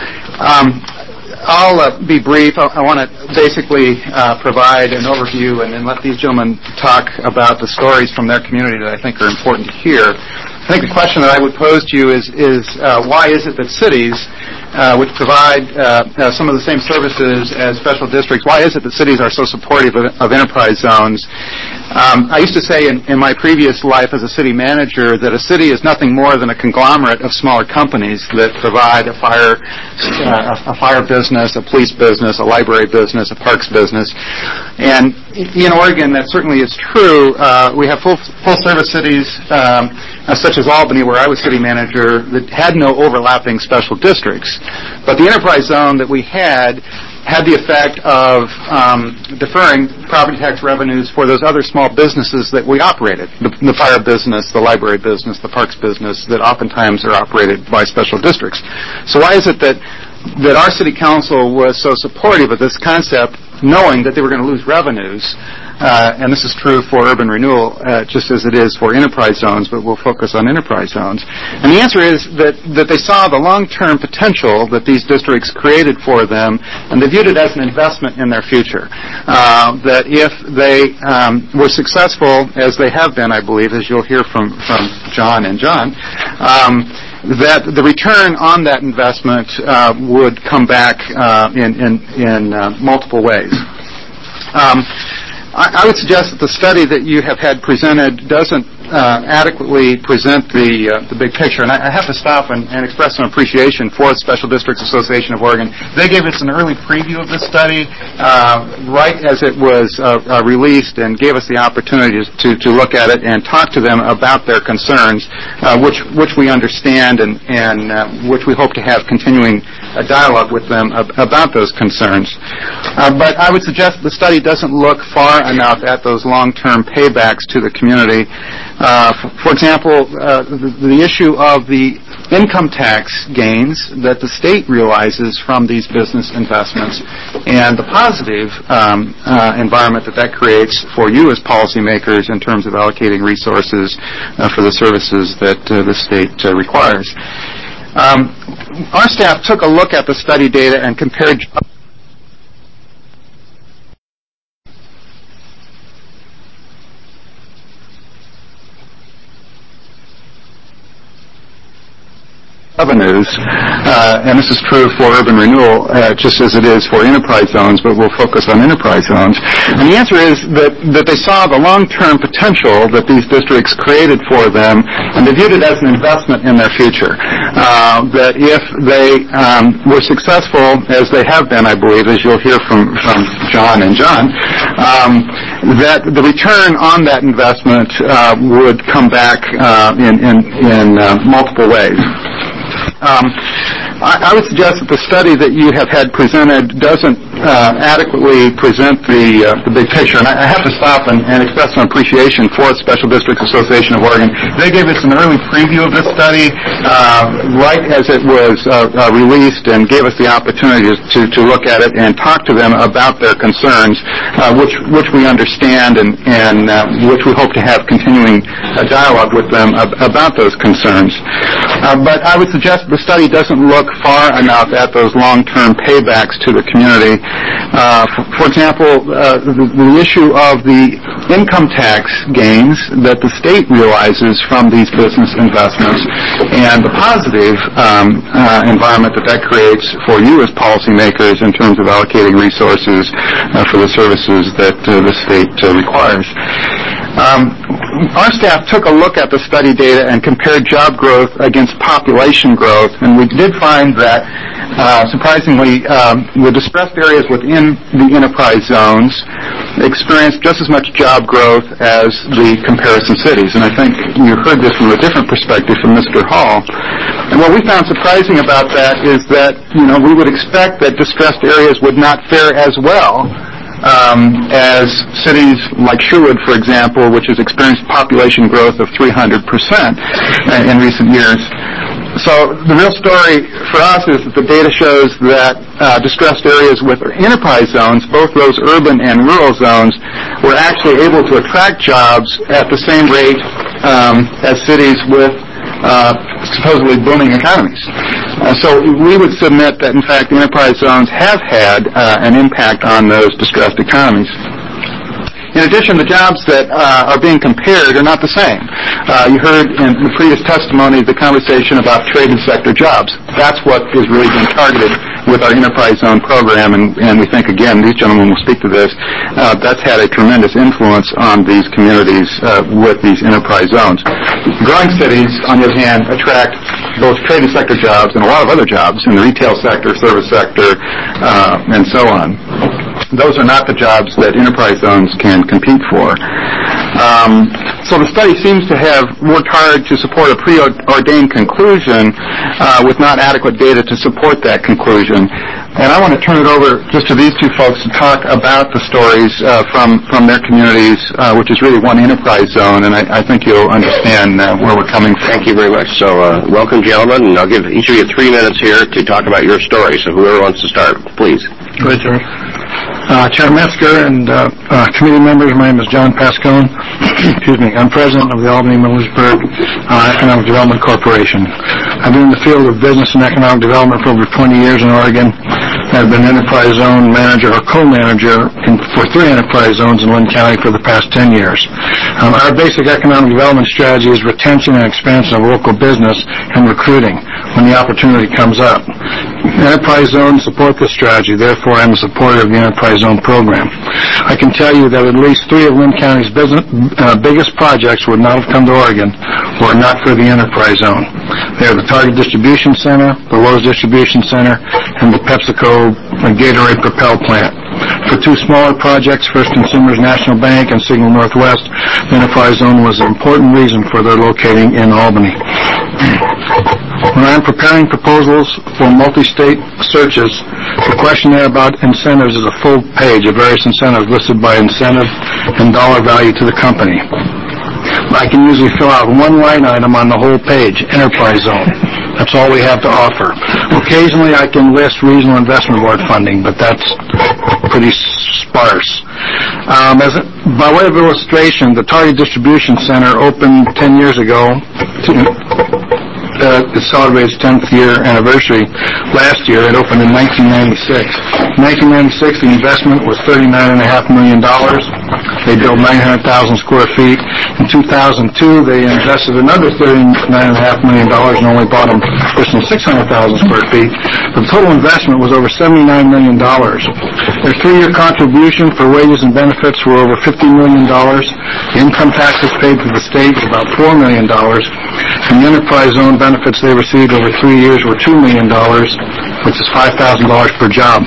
Speaker 16: Um, I'll uh, be brief. I, I want to basically uh, provide an overview and then let these gentlemen talk about the stories from their community that I think are important to hear. I think the question that I would pose to you is, is uh, why is it that cities, uh, which provide uh, uh, some of the same services as special districts, why is it that cities are so supportive of, of enterprise zones? Um, I used to say in, in my previous life as a city manager that a city is nothing more than a conglomerate of smaller companies that provide a fire, uh, a fire business, a police business, a library business, a parks business. And in Oregon, that certainly is true. Uh, we have full, full service cities, um, uh, such as Albany, where I was city manager, that had no overlapping special districts. But the enterprise zone that we had had the effect of um, deferring property tax revenues for those other small businesses that we operated, the, the fire business, the library business, the parks business, that oftentimes are operated by special districts. So why is it that that our city council was so supportive of this concept, knowing that they were going to lose revenues? Uh, and this is true for urban renewal, uh, just as it is for enterprise zones, but we'll focus on enterprise zones. And the answer is that, that they saw the long-term potential that these districts created for them, and they viewed it as an investment in their future. Uh, that if they um, were successful, as they have been, I believe, as you'll hear from, from John and John, um, that the return on that investment uh, would come back uh, in, in, in uh, multiple ways. Um, I would suggest that the study that you have had presented doesn't uh, adequately present the uh, the big picture. And I, I have to stop and, and express some appreciation for the Special Districts Association of Oregon. They gave us an early preview of this study uh, right as it was uh, uh, released and gave us the opportunity to, to look at it and talk to them about their concerns, uh, which which we understand and, and uh, which we hope to have continuing a dialogue with them ab- about those concerns. Uh, but I would suggest the study doesn't look far enough at those long-term paybacks to the community. Uh, f- for example, uh, the, the issue of the income tax gains that the state realizes from these business investments and the positive um, uh, environment that that creates for you as policymakers in terms of allocating resources uh, for the services that uh, the state uh, requires. Um, our staff took a look at the study data and compared revenues, uh, and this is true for urban renewal uh, just as it is for enterprise zones, but we'll focus on enterprise zones. And the answer is that, that they saw the long-term potential that these districts created for them, and they viewed it as an investment in their future. Uh, that if they um, were successful, as they have been, I believe, as you'll hear from, from John and John, um, that the return on that investment uh, would come back uh, in, in, in uh, multiple ways. Um, I, I would suggest that the study that you have had presented doesn't uh, adequately present the uh, the big picture. And I, I have to stop and, and express some appreciation for the Special Districts Association of Oregon. They gave us an early preview of this study uh, right as it was uh, uh, released and gave us the opportunity to, to look at it and talk to them about their concerns, uh, which which we understand and, and uh, which we hope to have continuing uh, dialogue with them ab- about those concerns. Uh, but I would suggest the study doesn't look far enough at those long-term paybacks to the community. Uh, for, for example, uh, the, the issue of the income tax gains that the state realizes from these business investments and the positive um, uh, environment that that creates for you as policymakers in terms of allocating resources uh, for the services that uh, the state uh, requires. Um, our staff took a look at the study data and compared job growth against population growth, and we did find that, uh, surprisingly, um, the distressed areas within the enterprise zones experienced just as much job growth as the comparison cities. And I think you heard this from a different perspective from Mister Hall. And what we found surprising about that is that, you know, we would expect that distressed areas would not fare as well um, as cities like Sherwood, for example, which has experienced population growth of three hundred percent in recent years. So the real story for us is that the data shows that uh, distressed areas with enterprise zones, both those urban and rural zones, were actually able to attract jobs at the same rate um, as cities with uh, supposedly booming economies. Uh, so we would submit that, in fact, the enterprise zones have had uh, an impact on those distressed economies. In addition, the jobs that uh, are being compared are not the same. Uh, you heard in the previous testimony the conversation about traded sector jobs. That's what is really being targeted with our enterprise zone program, and, and we think, again, these gentlemen will speak to this, uh, that's had a tremendous influence on these communities uh, with these enterprise zones. Growing cities, on the other hand, attract both traded sector jobs and a lot of other jobs in the retail sector, service sector, uh, and so on. Those are not the jobs that enterprise zones can compete for. Um, so the study seems to have worked hard to support a preordained conclusion uh, with not adequate data to support that conclusion. And I want to turn it over just to these two folks to talk about the stories uh, from, from their communities, uh, which is really one enterprise zone, and I, I think you'll understand uh, where we're coming from.
Speaker 2: Thank you very much. So uh, welcome, gentlemen, and I'll give each of you three minutes here to talk about your story. So whoever wants to start, please.
Speaker 15: Go ahead, Jerry. Uh, Chair Metzger and uh, uh, committee members, my name is John Pascone. Excuse me. I'm president of the Albany-Millersburg uh, Economic Development Corporation. I've been in the field of business and economic development for over twenty years in Oregon. I've been enterprise zone manager or co-manager in, for three enterprise zones in Lynn County for the past ten years. Um, our basic economic development strategy is retention and expansion of local business and recruiting when the opportunity comes up. Enterprise zones support this strategy. Therefore, I'm a supporter of the enterprise zone program. I can tell you that at least three of Lynn County's business, uh, biggest projects would not have come to Oregon were it not for the enterprise zone. They are the Target Distribution Center, the Lowe's Distribution Center, and the PepsiCo Gatorade Propel plant. For two smaller projects, First Consumers National Bank and Signal Northwest, the enterprise zone was an important reason for their locating in Albany. When I'm preparing proposals for multi-state searches, the questionnaire about incentives is a full page of various incentives listed by incentive and dollar value to the company. I can usually fill out one line item on the whole page, enterprise zone. That's all we have to offer. Occasionally I can list regional investment board funding, but that's pretty sparse. Um, as a, by way of illustration, the Target Distribution Center opened ten years ago. To, Uh, it celebrated its tenth year anniversary last year. It opened in nineteen ninety-six. In nineteen ninety-six, the investment was thirty-nine point five million dollars. They built nine hundred thousand square feet. In two thousand two, they invested another thirty-nine point five million dollars and only bought them additional six hundred thousand square feet. The total investment was over seventy-nine million dollars. Their three-year contribution for wages and benefits were over fifty million dollars. The income taxes paid to the state was about four million dollars. And the enterprise zone benefits they received over three years were two million dollars, which is five thousand dollars per job.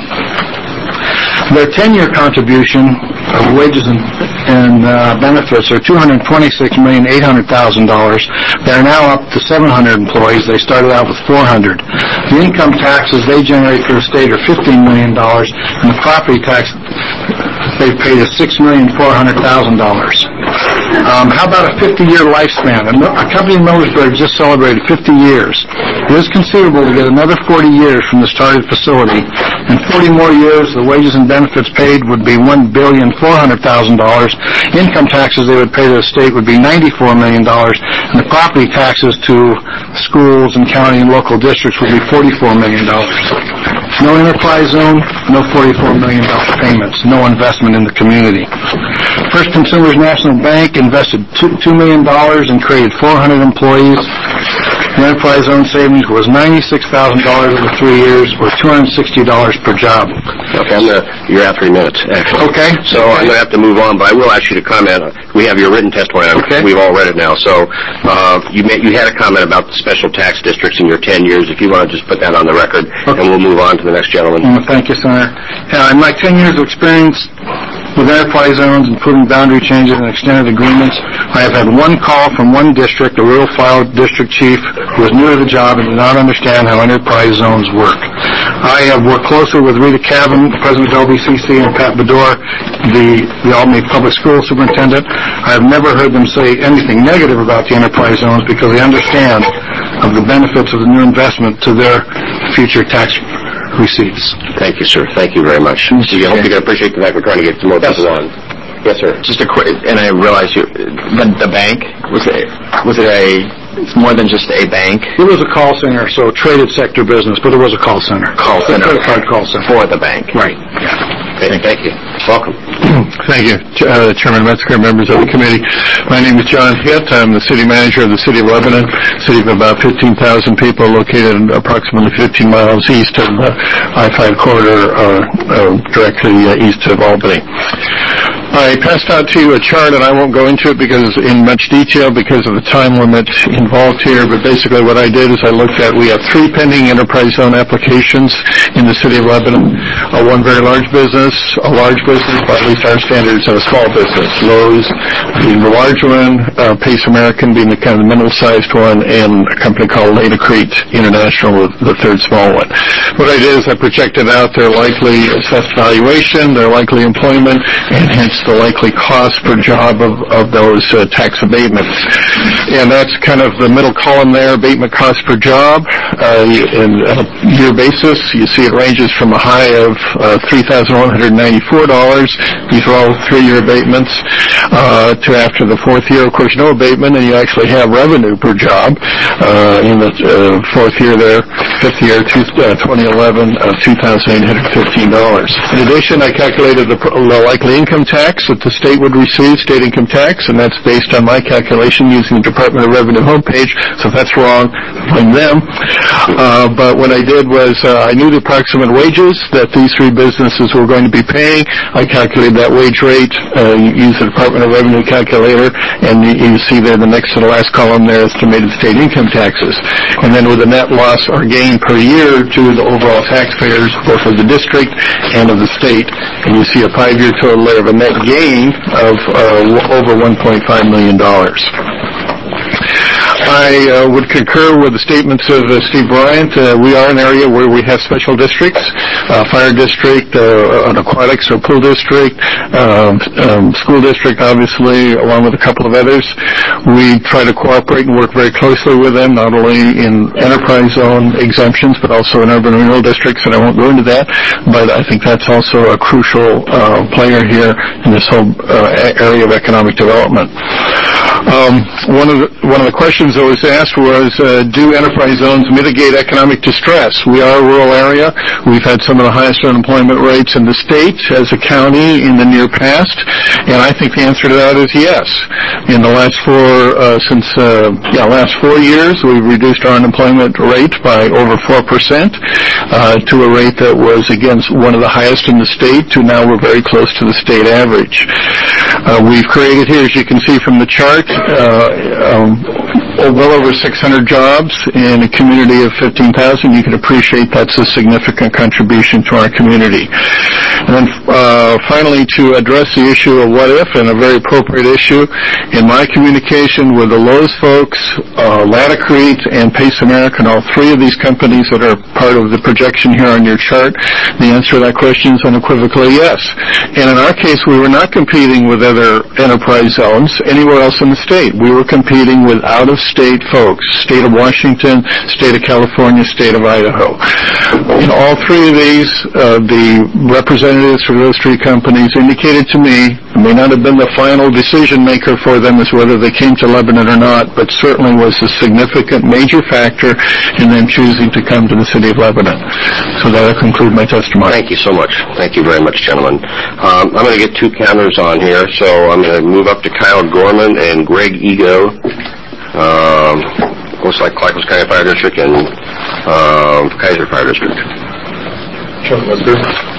Speaker 15: Their ten-year contribution of wages and, and uh, benefits are two hundred twenty-six million eight hundred thousand dollars. They're now up to seven hundred employees. They started out with four hundred. The income taxes they generate for the state are fifteen million dollars, and the property tax they paid is six million four hundred thousand dollars. Um, how about a fifty-year lifespan? A, a company in Millersburg just celebrated fifty years. It is conceivable to get another forty years from this target facility. In forty more years, the wages and benefits paid would be one billion four hundred thousand dollars. Income taxes they would pay to the state would be ninety-four million dollars, and the property taxes to schools and county and local districts would be forty-four million dollars. No enterprise zone, no forty-four million dollars payments, no investment in the community. First Consumers National Bank invested two million dollars and created four hundred employees. The enterprise zone savings was ninety-six thousand dollars over three years, or two hundred sixty dollars per job.
Speaker 2: Okay, I'm gonna, you're at three minutes, actually.
Speaker 15: Okay.
Speaker 2: So okay. I'm going to have to move on, but I will ask you to comment. We have your written testimony.
Speaker 15: Okay.
Speaker 2: We've all read it now. So uh, you made, you had a comment about the special tax districts in your ten years. If you want to just put that on the record, okay. And we'll move on to the next gentleman.
Speaker 15: Well, thank you, Senator. Uh, in my ten years of experience with enterprise zones, including boundary changes and extended agreements, I have had one call from one district, a rural file district chief, who was new to the job and did not understand how enterprise zones work. I have worked closely with Rita Cavan, President of L B C C, and Pat Bedore, the, the Albany Public School Superintendent. I have never heard them say anything negative about the enterprise zones because they understand of the benefits of the new investment to their future tax receipts.
Speaker 2: Thank you, sir. Thank you very much. I hope you can appreciate the fact we're trying to get some more people on. Yes, sir.
Speaker 13: Just a quick, and I realize you, the, the bank, was it, was it a, it's more than just a bank?
Speaker 15: It was a call center, so traded sector business, but it was a call center.
Speaker 13: Call center.
Speaker 15: A credit card call center.
Speaker 13: For the bank.
Speaker 15: Right.
Speaker 2: Yeah. Okay, thank you. Welcome.
Speaker 17: Thank you, uh, Chairman Metzger, members of the committee. My name is John Hitt. I'm the city manager of the City of Lebanon, city of about fifteen thousand people located approximately fifteen miles east of the I five corridor, uh, uh, directly uh, east of Albany. I passed out to you a chart, and I won't go into it because in much detail because of the time limit involved here, but basically what I did is I looked at, we have three pending enterprise zone applications in the City of Lebanon, uh, one very large business, a large business, by at least our standards, and a small business, Lowe's being the large one, uh, Pace American being the kind of the middle-sized one, and a company called Leda Crete International, the third small one. What I did is I projected out their likely assessed valuation, their likely employment, and hence the likely cost per job of, of those uh, tax abatements. And that's kind of the middle column there, abatement cost per job. Uh, in a year basis, you see it ranges from a high of uh, three thousand one hundred ninety-four dollars. These are all three-year abatements. Uh, to after the fourth year, of course, no abatement, and you actually have revenue per job. Uh, in the uh, fourth year there, fifth year, two, uh, twenty eleven, of two thousand eight hundred fifteen dollars. In addition, I calculated the, the likely income tax that the state would receive, state income tax, and that's based on my calculation using the Department of Revenue homepage. So if that's wrong, blame them. Uh, but what I did was uh, I knew the approximate wages that these three businesses were going to be paying. I calculated that wage rate, uh, used the Department of Revenue calculator, and you, you see there the next to the last column there, estimated state income taxes. And then with a net loss or gain per year to the overall taxpayers, both of the district and of the state. And you see a five-year total there of a net gain of uh, over one point five million dollars. I uh, would concur with the statements of uh, Steve Bryant. Uh, we are an area where we have special districts, uh, fire district, uh, an aquatics or pool district, um, um, school district, obviously, along with a couple of others. We try to cooperate and work very closely with them, not only in enterprise zone exemptions, but also in urban renewal districts, and I won't go into that, but I think that's also a crucial uh, player here in this whole uh, area of economic development. Um, one of the, one of the questions that was asked was, uh, do enterprise zones mitigate economic distress? We are a rural area. We've had some of the highest unemployment rates in the state as a county in the near past, and I think the answer to that is yes. In the last four, uh, since, uh, yeah, last four years, we've reduced our unemployment rate by over four percent, uh, to a rate that was, again, one of the highest in the state, to now we're very close to the state average. Uh, we've created here, as you can see from the chart, uh, um, well over six hundred jobs in a community of fifteen thousand. You can appreciate that's a significant contribution to our community. And then uh, finally, to address the issue of what if, and a very appropriate issue, in my communication with the Lowe's folks, uh, Leda Crete, and Pace American, all three of these companies that are part of the projection here on your chart, the answer to that question is unequivocally yes. And in our case, we were not competing with other enterprise zones anywhere else in the state. We were competing with out-of-state folks, state of Washington, state of California, state of Idaho. In all three of these, uh, the representatives for those three companies indicated to me, it may not have been the final decision maker for them as whether they came to Lebanon or not, but certainly was a significant major factor in them choosing to come to the city of Lebanon. So that'll conclude my testimony.
Speaker 2: Thank you so much. Thank you very much, gentlemen. Um, I'm going to get two counters on here, so I'm going to move up to Kyle Gorman and Greg Ego. Um, looks like Clackamas County Fire District and um, Kaiser Fire District.
Speaker 8: Sure, that's good.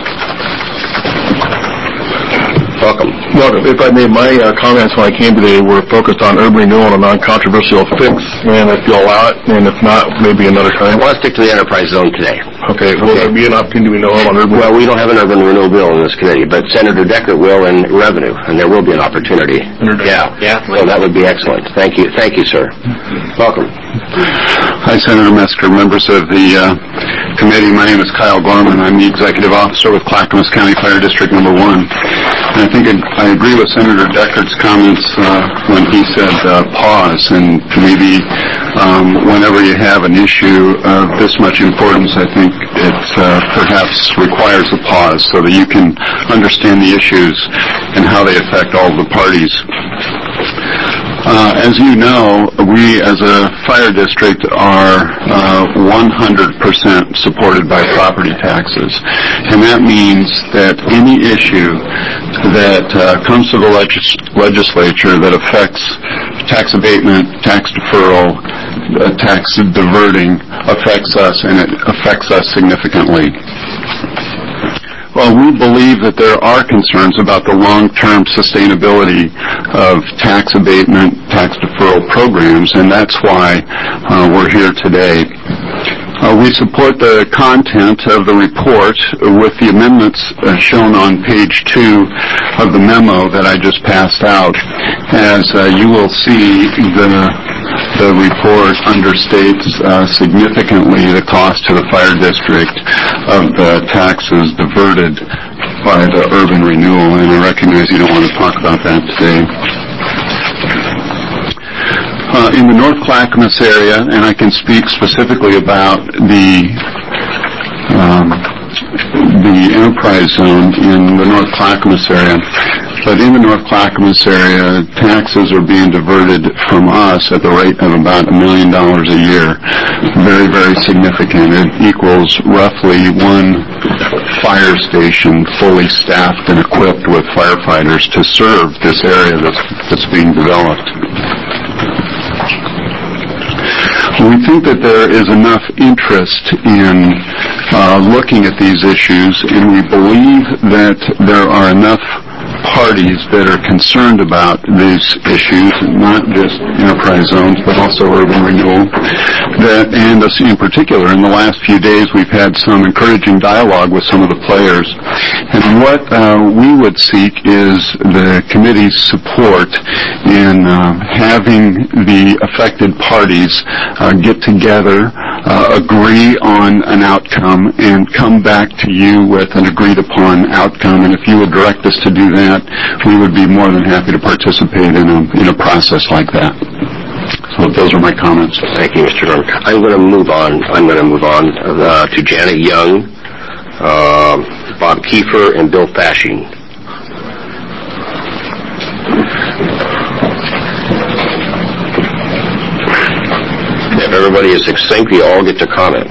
Speaker 2: Welcome.
Speaker 17: Well, if I may, my uh, comments when I came today were focused on urban renewal and a non-controversial fix, and if you'll allow it, and if not, maybe another time.
Speaker 2: I want to stick to the enterprise zone today.
Speaker 17: Okay, will okay. there be an opportunity we know on urban
Speaker 2: Well, we don't have an urban renewal bill in this committee, but Senator Decker will in revenue, and there will be an opportunity. Yeah, yeah. So that would be excellent. Thank you. Thank you, sir. Welcome.
Speaker 10: Hi, Senator Metzger, members of the uh,
Speaker 17: the committee. My name is Kyle Gorman. I'm the executive officer with Clackamas County Fire District Number One. And I think it, I agree with Senator Deckert's comments uh, when he said uh, pause, and maybe um, whenever you have an issue of this much importance, I think it uh, perhaps requires a pause so that you can understand the issues and how they affect all the parties. Uh, as you know, we as a fire district are uh, one hundred percent supported by property taxes. And that means that any issue that uh, comes to the legis- legislature that affects tax abatement, tax deferral, uh, tax diverting affects us, and it affects us significantly. Well, we believe that there are concerns about the long-term sustainability of tax abatement, tax deferral programs, and that's why uh, we're here today. Uh, we support the content of the report with the amendments uh, shown on page two of the memo that I just passed out. As uh, you will see, the the report understates uh, significantly the cost to the fire district of the taxes diverted by the urban renewal, and I recognize you don't want to talk about that today. Uh, in the North Clackamas area, and I can speak specifically about the um, the enterprise zone in the North Clackamas area, but in the North Clackamas area, taxes are being diverted from us at the rate of about a million dollars a year. Very, very significant. It equals roughly one fire station fully staffed and equipped with firefighters to serve this area that's, that's being developed. We think that there is enough interest in uh, looking at these issues, and we believe that there are enough parties that are concerned about these issues, not just enterprise zones, but also urban renewal. That, and in particular, in the last few days, we've had some encouraging dialogue with some of the players. And what uh, we would seek is the committee's support in uh, having the affected parties uh, get together, uh, agree on an outcome, and come back to you with an agreed-upon outcome. And if you would direct us to do that, we would be more than happy to participate in a, in a process like that. So those are my comments.
Speaker 2: Thank you, Mister Norman. I'm going to move on. I'm going to move on uh, to Janet Young, uh, Bob Kiefer, and Bill Fashing. If everybody is succinct, you all get to comment.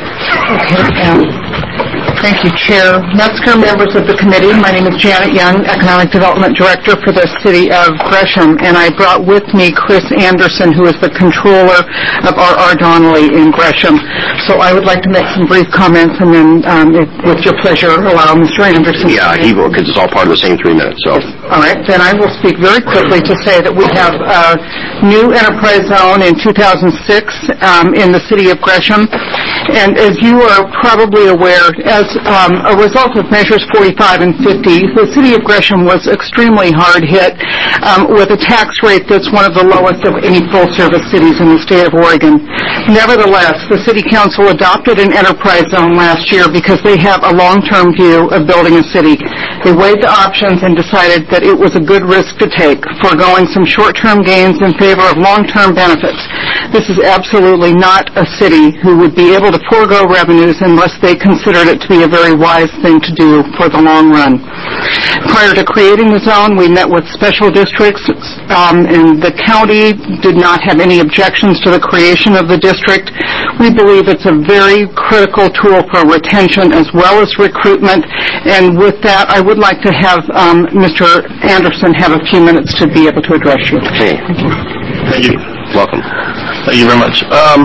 Speaker 18: Okay. Um, Thank you, Chair. Metzger, members of the committee. My name is Janet Young, Economic Development Director for the City of Gresham, and I brought with me Chris Anderson, who is the Controller of R R. Donnelly in Gresham. So I would like to make some brief comments, and then, um, if, with your pleasure, allow Mister Anderson.
Speaker 2: Yeah, he will, because it's all part of the same three minutes. So.
Speaker 18: All right. Then I will speak very quickly to say that we have a new enterprise zone in two thousand six um, in the City of Gresham, and as you are probably aware, as um, a result of measures forty-five and fifty, the City of Gresham was extremely hard hit um, with a tax rate that's one of the lowest of any full-service cities in the state of Oregon. Nevertheless, the City Council adopted an enterprise zone last year because they have a long-term view of building a city. They weighed the options and decided that it was a good risk to take, foregoing some short-term gains in favor of long-term benefits. This is absolutely not a city who would be able to forego revenues unless they considered it to be a very wise thing to do for the long run. Prior to creating the zone, we met with special districts, um, and the county did not have any objections to the creation of the district. We believe it's a very critical tool for retention as well as recruitment, and with that, I would like to have um, Mister Anderson have a few minutes to be able to address you.
Speaker 2: Okay.
Speaker 17: Thank you.
Speaker 2: Welcome.
Speaker 17: Thank you very much. Um,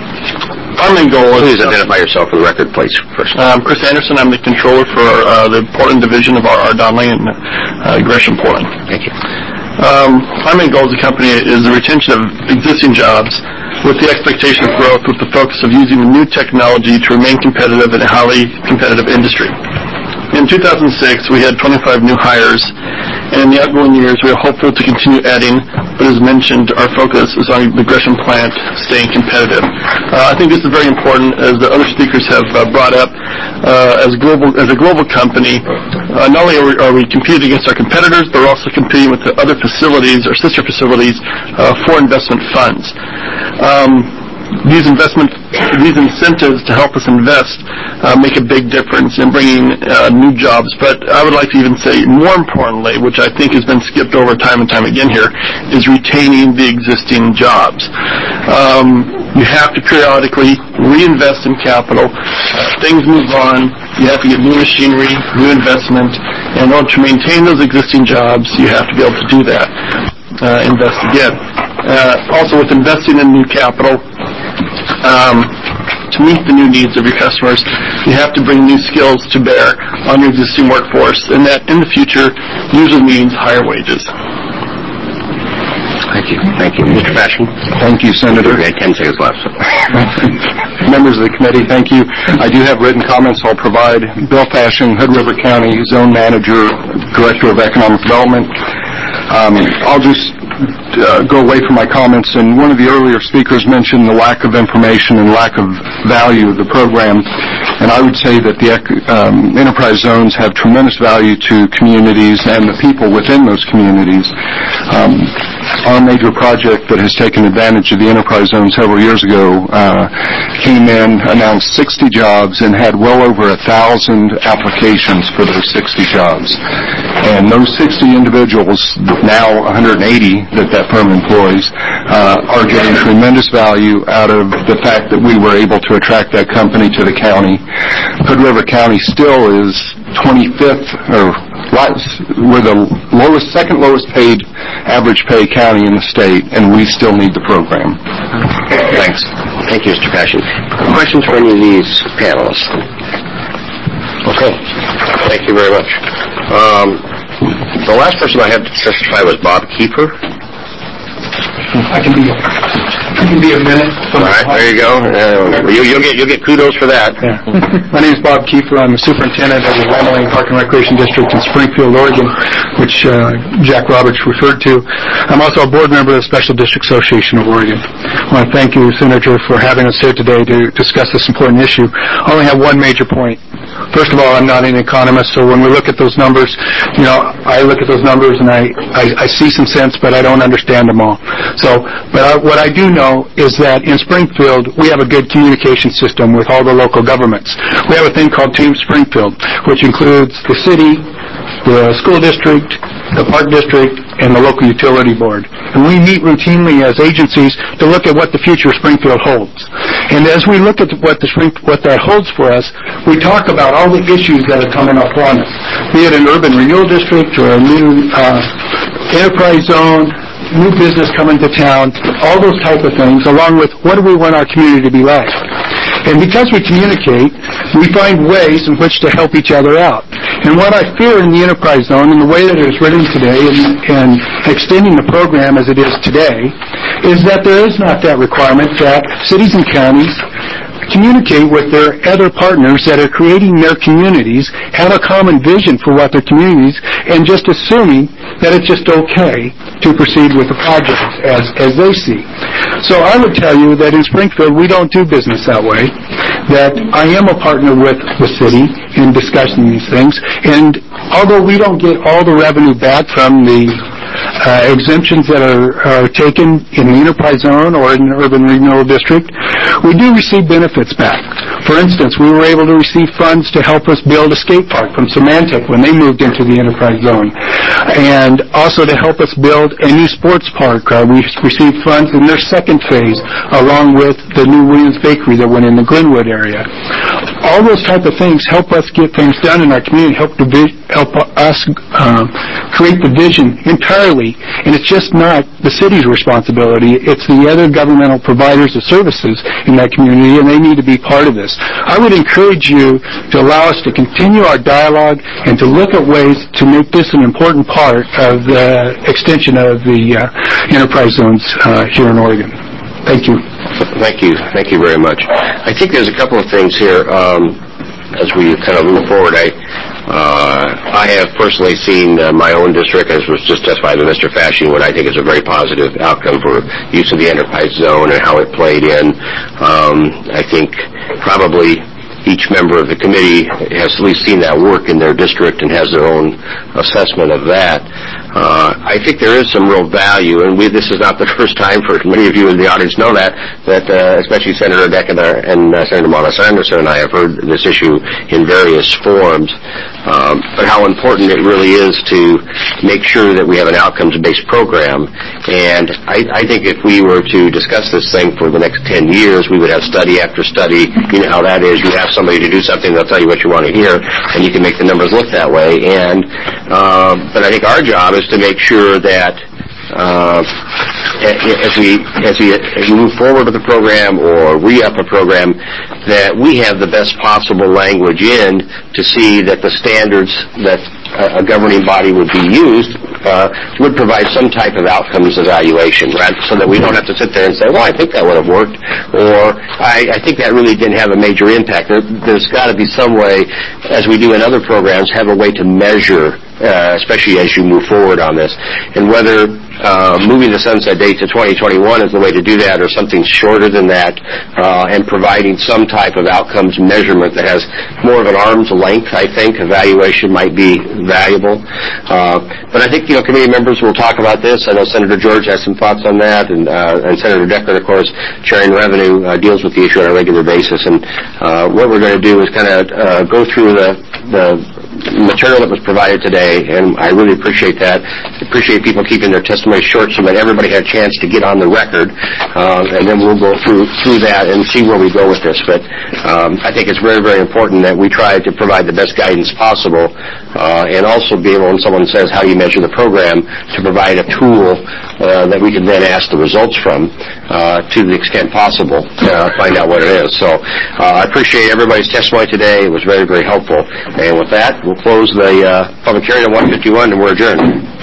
Speaker 17: Our main goal is...
Speaker 2: Please identify yourself for the record, please, first.
Speaker 17: I'm Chris Anderson. I'm the controller for uh, the Portland division of R R. Donnelly in uh, Gresham, Portland.
Speaker 2: Thank you.
Speaker 17: Um, our main goal as a company is the retention of existing jobs with the expectation of growth with the focus of using the new technology to remain competitive in a highly competitive industry. In two thousand six, we had twenty-five new hires, and in the outgoing years, we are hopeful to continue adding, but as mentioned, our focus is on the Gresham plant staying competitive. Uh, I think this is very important, as the other speakers have uh, brought up. Uh, as, global, as a global company, uh, not only are we, are we competing against our competitors, but we're also competing with the other facilities or sister facilities uh, for investment funds. Um, These investment, these incentives to help us invest uh, make a big difference in bringing uh, new jobs. But I would like to even say, more importantly, which I think has been skipped over time and time again here, is retaining the existing jobs. Um, you have to periodically reinvest in capital. Uh, things move on. You have to get new machinery, new investment. And in order to maintain those existing jobs, you have to be able to do that. Uh, invest again. Uh, also, with investing in new capital, um, to meet the new needs of your customers, you have to bring new skills to bear on your existing workforce, and that in the future usually means higher wages.
Speaker 2: Thank you. Thank you. Mister Fashion?
Speaker 16: Thank you, Senator.
Speaker 2: We had ten seconds left.
Speaker 16: Members of the committee, thank you. I do have written comments I'll provide. Bill Fashion, Hood River County Zone Manager, Director of Economic Development. Um, I'll just uh, go away from my comments, and one of the earlier speakers mentioned the lack of information and lack of value of the program, and I would say that the um, enterprise zones have tremendous value to communities and the people within those communities. Um, our major project that has taken advantage of the enterprise zone several years ago uh, came in, announced sixty jobs, and had well over a thousand applications for those sixty jobs. And those sixty individuals, now one hundred eighty that that firm employs, uh, are getting tremendous value out of the fact that we were able to attract that company to the county. Hood River County still is twenty-fifth, or we're the lowest, second lowest paid average pay county in the state, and we still need the program.
Speaker 2: Thanks. Thank you, Mister Passion. Questions for any of these panelists? Okay. Thank you very much. Um, the last person I had to testify was Bob Kiefer.
Speaker 19: I can be, I can be a minute.
Speaker 2: All right, there you go. Uh, you, you'll get you'll get kudos for that.
Speaker 19: Yeah. My name is Bob Kiefer. I'm the superintendent of the Lima Lane Park and Recreation District in Springfield, Oregon, which uh, Jack Roberts referred to. I'm also a board member of the Special District Association of Oregon. I want to thank you, Senator, for having us here today to discuss this important issue. I only have one major point. First of all, I'm not an economist, so when we look at those numbers, you know, I look at those numbers and I, I, I see some sense, but I don't understand them all. So, but I, what I do know is that in Springfield, we have a good communication system with all the local governments. We have a thing called Team Springfield, which includes the city, the school district, the park district, and the local utility board. And we meet routinely as agencies to look at what the future of Springfield holds. And as we look at what the Spring, what that holds for us, we talk about all the issues that are coming up on us, be it an urban renewal district or a new uh, enterprise zone, new business coming to town, all those type of things, along with what do we want our community to be like. And because we communicate, we find ways in which to help each other out. And what I fear in the enterprise zone, and the way that it is written today, and, and extending the program as it is today, is that there is not that requirement that cities and counties communicate with their other partners that are creating their communities, have a common vision for what their communities, and just assuming that it's just okay to proceed with the project as, as they see. So I would tell you that in Springfield, we don't do business that way, that I am a partner with the city in discussing these things, and although we don't get all the revenue back from the Uh, exemptions that are, are taken in the enterprise zone or in the urban renewal district, we do receive benefits back. For instance, we were able to receive funds to help us build a skate park from Symantec when they moved into the enterprise zone, and also to help us build a new sports park. Uh, we received funds in their second phase, along with the new Williams Bakery that went in the Glenwood area. All those type of things help us get things done in our community, help to vi- help us uh, create the vision entirely, and it's just not the city's responsibility. It's the other governmental providers of services in that community, and they need to be part of this. I would encourage you to allow us to continue our dialogue and to look at ways to make this an important part of the extension of the uh, enterprise zones uh, here in Oregon. Thank you.
Speaker 2: Thank you. Thank you very much. I think there's a couple of things here um, as we kind of move forward. I Uh, I have personally seen uh, my own district, as was just testified by Mister Fashion, what I think is a very positive outcome for use of the enterprise zone and how it played in. Um, I think probably each member of the committee has at least seen that work in their district and has their own assessment of that. Uh, I think there is some real value, and we, this is not the first time for many of you in the audience know that, that uh, especially Senator Decker and uh, Senator Mona Sanderson and I have heard this issue in various forms, um, but how important it really is to make sure that we have an outcomes-based program. And I, I think if we were to discuss this thing for the next ten years, we would have study after study. You know how that is. You have somebody to do something, they'll tell you what you want to hear, and you can make the numbers look that way. And uh, but I think our job is to make sure that uh, as we as we as we move forward with the program or re-up a program, that we have the best possible language in to see that the standards that a governing body would be used uh, would provide some type of outcomes evaluation, right? So that we don't have to sit there and say, well, I think that would have worked, or I, I think that really didn't have a major impact. There, there's got to be some way, as we do in other programs, have a way to measure, uh, especially as you move forward on this. And whether uh, moving the sunset date to twenty twenty-one is the way to do that, or something shorter than that, uh, and providing some type of outcomes measurement that has more of an arm's length, I think, evaluation might be valuable. Uh, but I think, you know, committee members will talk about this. I know Senator George has some thoughts on that, and, uh, and Senator Decker, of course, chairing revenue, uh, deals with the issue on a regular basis. And uh, what we're going to do is kind of uh, go through the, the material that was provided today, and I really appreciate that. I appreciate people keeping their testimony short so that everybody had a chance to get on the record, uh, and then we'll go through through that and see where we go with this. But um, I think it's very, very important that we try to provide the best guidance possible, uh, and also be able, when someone says, how do you measure the program, to provide a tool uh, that we can then ask the results from uh, to the extent possible to uh, find out what it is. So uh, I appreciate everybody's testimony today. It was very, very helpful. And with that, we'll close the uh, public hearing at one fifty-one, and we're adjourned.